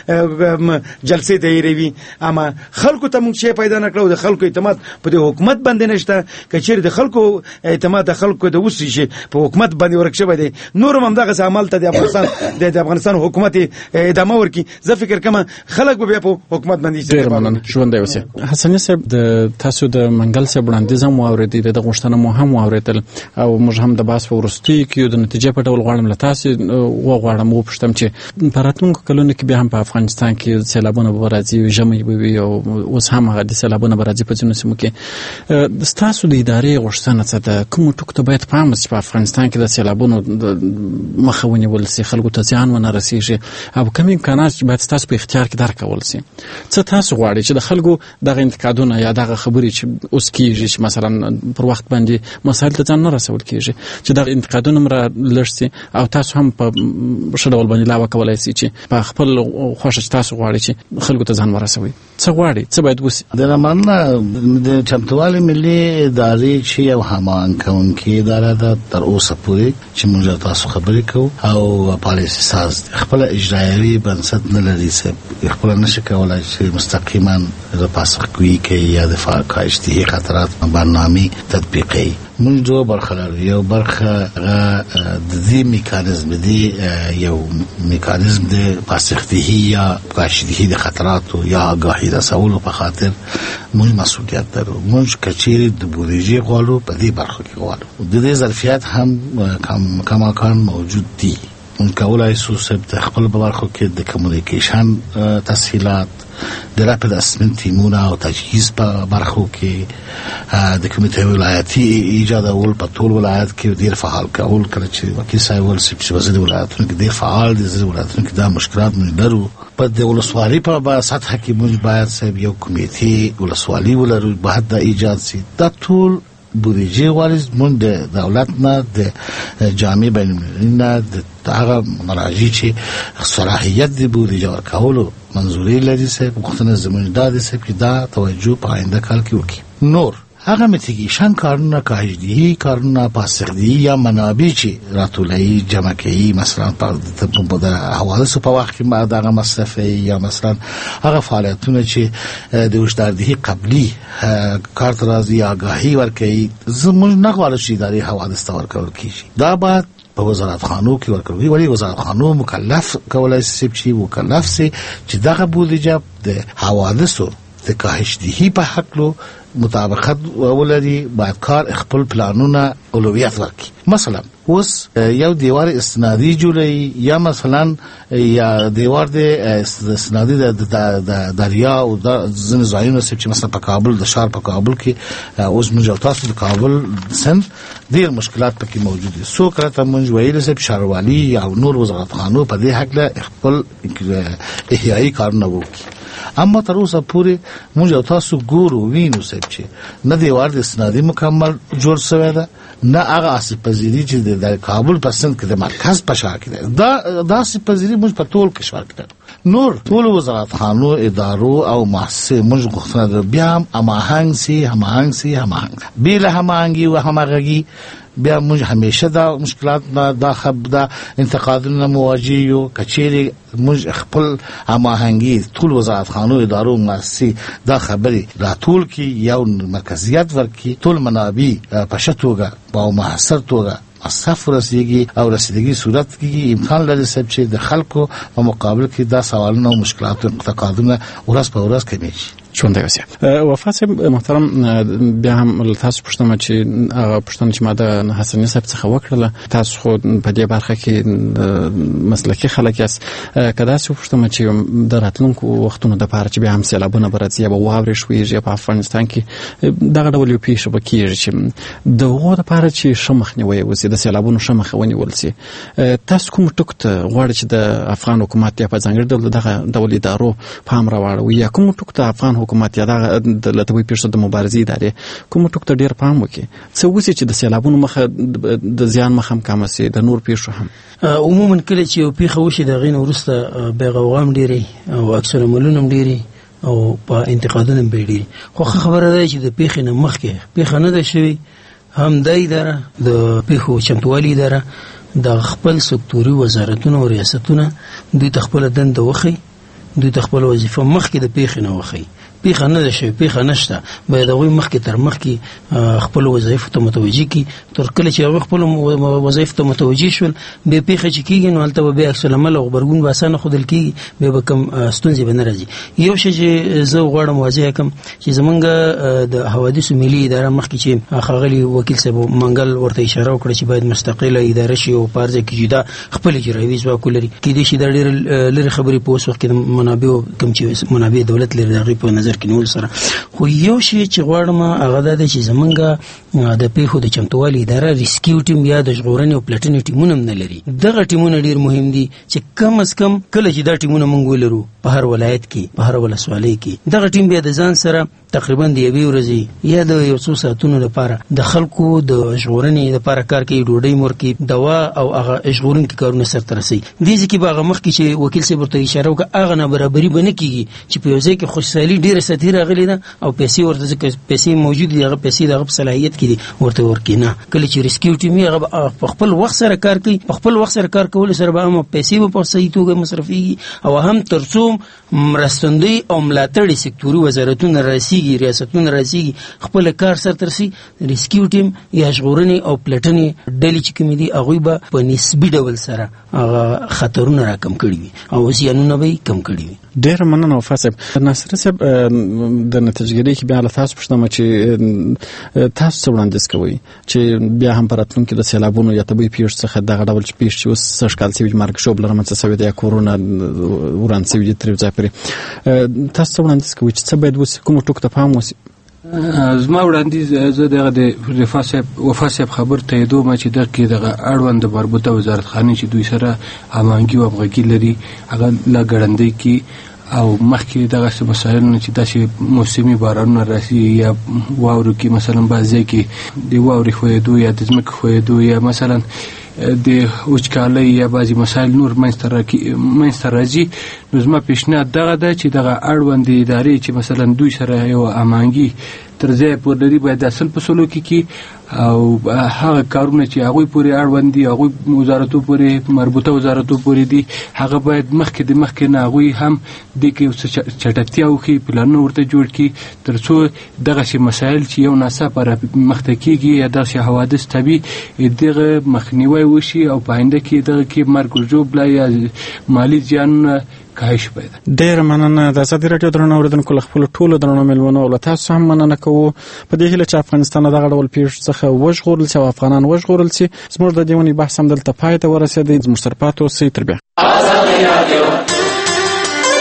جلسه دیروي، اما خلکو ته موږ شي پیدا نکړو. د خلکو اعتماد په دې حکومت باندې نشته. کچېر د خلکو اعتماد د خلکو د وسی شي په حکومت باندې ورکشبه دي، نور هم دغه عمل ته د افغانستان حکومت ادامه ورکي. زه فکر کوم خلک به په حکومت باندې ډیر مننه. ژوند دی وسه حسن صاحب د تاسو د منګل صاحب وړاندیز هم واوریدل، د غوښتنه مو هم واوریدل او موږ هم د باس په ورستي کې د نتیجې په ډول غواړم له تاسو وغواړم و پښتم چې په راتلونکو کلونو کې به هم په افغانستان کې سیلابونه به راځي، ژمي به وي او اوس هم هغه د سیلابونه به راځي په ځینو سیمو کې. ستاسو د ادارې غوښتنه څه ده؟ کوم ټکو ته باید پام وشي په افغانستان کې د سیلابونو مخه ونیول شي، خلکو ته زیان ونه رسیږي او کوم امکانات باید ستاسو په اختیار کې درکول شي؟ څه تاسو غواړئ چې د خلکو دغه انتقادونه یا دغه خبرې چې اوس کېږي چې مثلا پر وخت باندې مسایل ته ځان نه رسول کېږي چې دغه انتقادونه مر لږ شي او تاسو هم په ښه ډول باندې لا وکولای شئ چې په خپل خوښه چې تاسو غواړئ چې خلکو ته ځان ورسوي؟ څه غواړي؟ څه باید وشي؟ د مننه د چمتووالي ملي ادارې چې یو هماهنګ کوونکې اداره ده تر اوسه پورې چې موږ تاسو خبرې کوو او پالیسي ساز خپل اجرایوي بنسټ نه لري چې خپل نشي کولای چې مستقیما د پاسخګویي کوي یا د اجتماعي خطرات برنامه تطبیقي. موږ دوه برخه لرو. یو برخه د دې میکانیزم دی، یو میکانیزم د پاسخګویي یا کاشدهي د خطراتو یا آگاهی رسولو په خاطر موږ مسؤلیت لرو. موږ کچېرې د بودیجې غواړو په دې برخه کې غواړو. د دې ظرفیت هم کماکان موجود دي. موږ کولای شو چې د خپل برخو کې د کمیونیکیشن تسهیلات، د راپید اسسمنت تیمونه او تجهیز په برخو کې د کمیټې ولایتي ایجاد اول په ټول ولایت کې ډیر فعال کول کړي چې وکیل صاحب ول چې په ځینې ولایتونو کې ډیر فعال دي، ځینې ولایتونو کې دا مشکلات نه لرو. په د ولسوالۍ په سطح کې موږ باید صاحب یو کمیټې ولسوالۍ ولرو، باید د ایجاد سي. دا ټول بودیجه غواړي موږ د دولت نه، د جامع بین المللي نه، د هغه مراجع چې صلاحیت د بودیجه ورکولو منظوري لري صاحب غوښتنه زموږ دا صاحب چې دا توجه په آینده کال کې وکړي. نور هغه میتیګیشن کارونه، کاهدهی کارونه، پاسخدهی یا منابع چې راتولای جمع کوي، مثلا په حوادثو په وخت کې دغه مصرفي یا مثلا هغه فعالیتونه چې د وشداردهی قبلی کار ترازی آگاهی ورکوي، زموږ نه غواړو چې ادارې حوادث ته ورکول کیږي. دا باید په وزارت خانو کې ورکوي. ولی وزارت خانو مکلف کولای شي چې مکلف سي چې دغه بودیجه د حوادثو د کاهدهی په حق لو مطابقت ولري، باید کار خپل پلانونه اولویت ورکړي. مثلا اوس یو دیوار استنادي جوړي یا مثلا یا دیوار د استنادي د دریا او د ځینې ځایونو چې مثلا په کابل د شهر په کابل کې اوس موږ تاسو د کابل سند ډیر مشکلات پکې موجود دي. سو کړه موږ ویل چې شهروالي او نور وزارت خانو په دې حق له خپل احیایي کارونه وکړي. اما تر اوسه پورې موږ تاسو ګورو وینو چې نه دیوار د استنادي مکمل جوړ شوی ده، نه هغه اساس پذیری چې د کابل په سند کې د مرکز په شا کې ده. دا اساس پذیری موږ په ټول کشور کې نور ټول وزارت خانو ادارو او مؤسسې موږ غوښتنه بیا هماهنګ سي بیل هماهنګي او همغږي. بیا موږ همیشه دا مشکلات دا دا انتقادونه مواجه یو کچېری موږ خپل هماهنګي ټول وزارت خانو ادارو مؤسسې دا خبري راتول کی یو مرکزیت ورکی، ټول منابع په شتوګه په محصر توګه مصرف رسیدگی او رسیدگی صورت کې امکان لري چې د خلکو په مقابل کې دا سوالونه او مشکلات او انتقادونه ورځ په ورځ کمیږي. ژوندی اوسئ. وفا صاحب محترم، بیا هم تاسو پوښتنه چې هغه پوښتنه چې ما د حسني صاحب څخه وکړله، تاسو خو په دې برخه کې مسلکي خلک یاست، که داسې وپوښتم چې د راتلونکو وختونو دپاره چې بیا هم سیلابونه به راځي یا به واورې شویږي په افغانستان کې دغه ډول یو پیښه به کېږي چې د هغو دپاره چې ښه مخنیوی وشي، د سیلابونو ښه مخه ونیول شي، تاسو کوم ټکو ته غواړئ چې د افغان حکومت یا په ځانګړي ډول دغه ډول ادارو پام راواړوي، یا کوم ټکو ته افغان حکومت یا د طبي پیښو د مبارزې ادارې کوم ټکو ته ډیر پام وکړي څه وشي چې د سیلابونو مخه د زیان مخه هم کم شي، د نور پیښو هم عموما کله چې یو پیښه وشي د غین وروسته به غوغام ډیری او اکثر عملونه ډیری او په انتقادونه به ډیری. خو خبره ده چې د پیښې نه مخکې پیښه نه ده شوې، هم د اداره د پیښو چمتووالي اداره د خپل سکتوري وزارتونو او ریاستونو دوی خپل دنده وخی، دوی خپل وظیفه مخکې د پیښې نه وخی. پیښه نه ده شوې، پیښه نشته، باید هغوی مخکې تر مخکې خپل وظایفو ته متوجه کړي. تر کله چې هغوی خپل وظایفو ته متوجه شول، بیا پیښه چې کېږي نو هلته به بیا عکس العمل او غبرګون به اسانه ښودل کېږي، بیا به کوم ستونزې به نه راځي. یو شی چې زه غواړم واضح کړم چې زمونږ د حوادثو ملي اداره مخکې چې ښاغلي وکیل صاحب منګل ورته اشاره وکړه چې باید مستقله اداره شي او په هر ځای کې جدا خپل اجرایوي ځواک ولري، کېدای شي دا ډېرې لرې خبرې په اوس وخت کې د منابعو کوم چې منابع دولت لري د هغې په نظر کې نیول سره. خو یو شی چې غواړم هغه دا دی چې زمونږ د پیښو د چمتووالي اداره ریسکیو ټیم یا د ژغورنې او پلټنې ټیمونه هم نه لري. دغه ټیمونه ډېر مهم دي چې کم از کم کله چې دا ټیمونه موږ ولرو په هر ولایت کې په هر ولسوالۍ کې دغه ټیم بیا د ځان سره تقریبا د یوې ورځې یا د یو څو ساعتونو لپاره د خلکو د ژغورنې لپاره کار کوي، ډوډۍ مورکي، دوا او هغه ژغورونکي کارونه سرته رسوي. دې ځکه به هغه مخکې چې وکیل صاحب ورته اشاره وکړه هغه نابرابري به نه کېږي چې په یو ځای کې خوشحالي ډېره سطحي راغلې ده او پیسې ورته ځکه پیسې موجود دي، هغه پیسې د هغه په صلاحیت کې دي ورته ورکړي نه. کله چې ریسکیو ټیم هغه په خپل وخت سره کار کوي، په خپل وخت سره کار کولو سره به هم پیسې به په صحیح توګه مصرفېږي او هم تر څو مرستندوی او ملاتړي سکتوري وزارتونه راسیږي، ریاستونه راسیږي، خپل کار سرته رسي. ریسکیو ټیم یا ژغورنې او پلټنې ډلې چې کومې دي هغوی به په نسبي ډول سره هغه خطرونه راکم کړي وي او زیانونه به یې کم کړي وي. ډېره مننه وفا صاحب. ناصر صاحب د نتیجهګیرۍ کې بیا له تاسو پوښتنه چې تاسو څه وړاندیز کوئ چې بیا هم په راتلونکي د سیلابونو یا طبیعي پیښو څخه دغه ډول پیښې چې اوس سږ کال سوي مرګ ژوبله رامنځته سوې ده یا کورونه وران سوي دي ترې ځای پورې، تاسو څه وړاندیز کوئ چې څه باید وشي، کومو ټکو ته پام وشي؟ زما وړاندیز زه دغه د وفا صاحب خبر تاییدوم چې دغه اړوند د مربوطه وزارت خانه چې دوی سره هماهنګي او همغږي لري هغه لا ګړندی کی او مخکې دغه مسایلونه چې داسې موسمي بارانونه راسي یا واورو کې مثلا بعضی کې د واورې ښویېدو یا د ځمکې ښویېدو یا مثلا د وچکالۍ یا بعضی مسایل نور منځته راځي نو زما پیشنهاد دغه ده چې دغه اړوندې ادارې چې مثلا دوی سره یو هماهنګي تر ځایه پورې لري باید اصل په سلوک کې او هغه کارونه چې هغوی پورې اړوند دي هغوی وزارتو پورې مربوطه وزارتو پورې دي هغه باید مخکې نه هغوی هم دې کې یو څه چټکتیا وکړي پلانونه ورته جوړ کړي تر څو دغسې مسایل چې یو ناڅاپه مخته کېږي یا دغسې حوادث طبیعي دغه مخنیوی وشي او په آینده کې دغه کې مرګ او ژوبله یا مالي زیانونه کاهش پیدا. ډېره مننه. د ازادي راډیو درنو اوریدونکو له خپلو ټولو درنو مېلمنو او له تاسو هم مننه کوو په دې هیله چې افغانستان دغه ډول پیښو څخه وژغورل شي او افغانان وژغورل شي. زموږ د دې ونې بحث هم دلته پای ته ورسېدی. زموږ سره پاتې اوسئ تر بیا.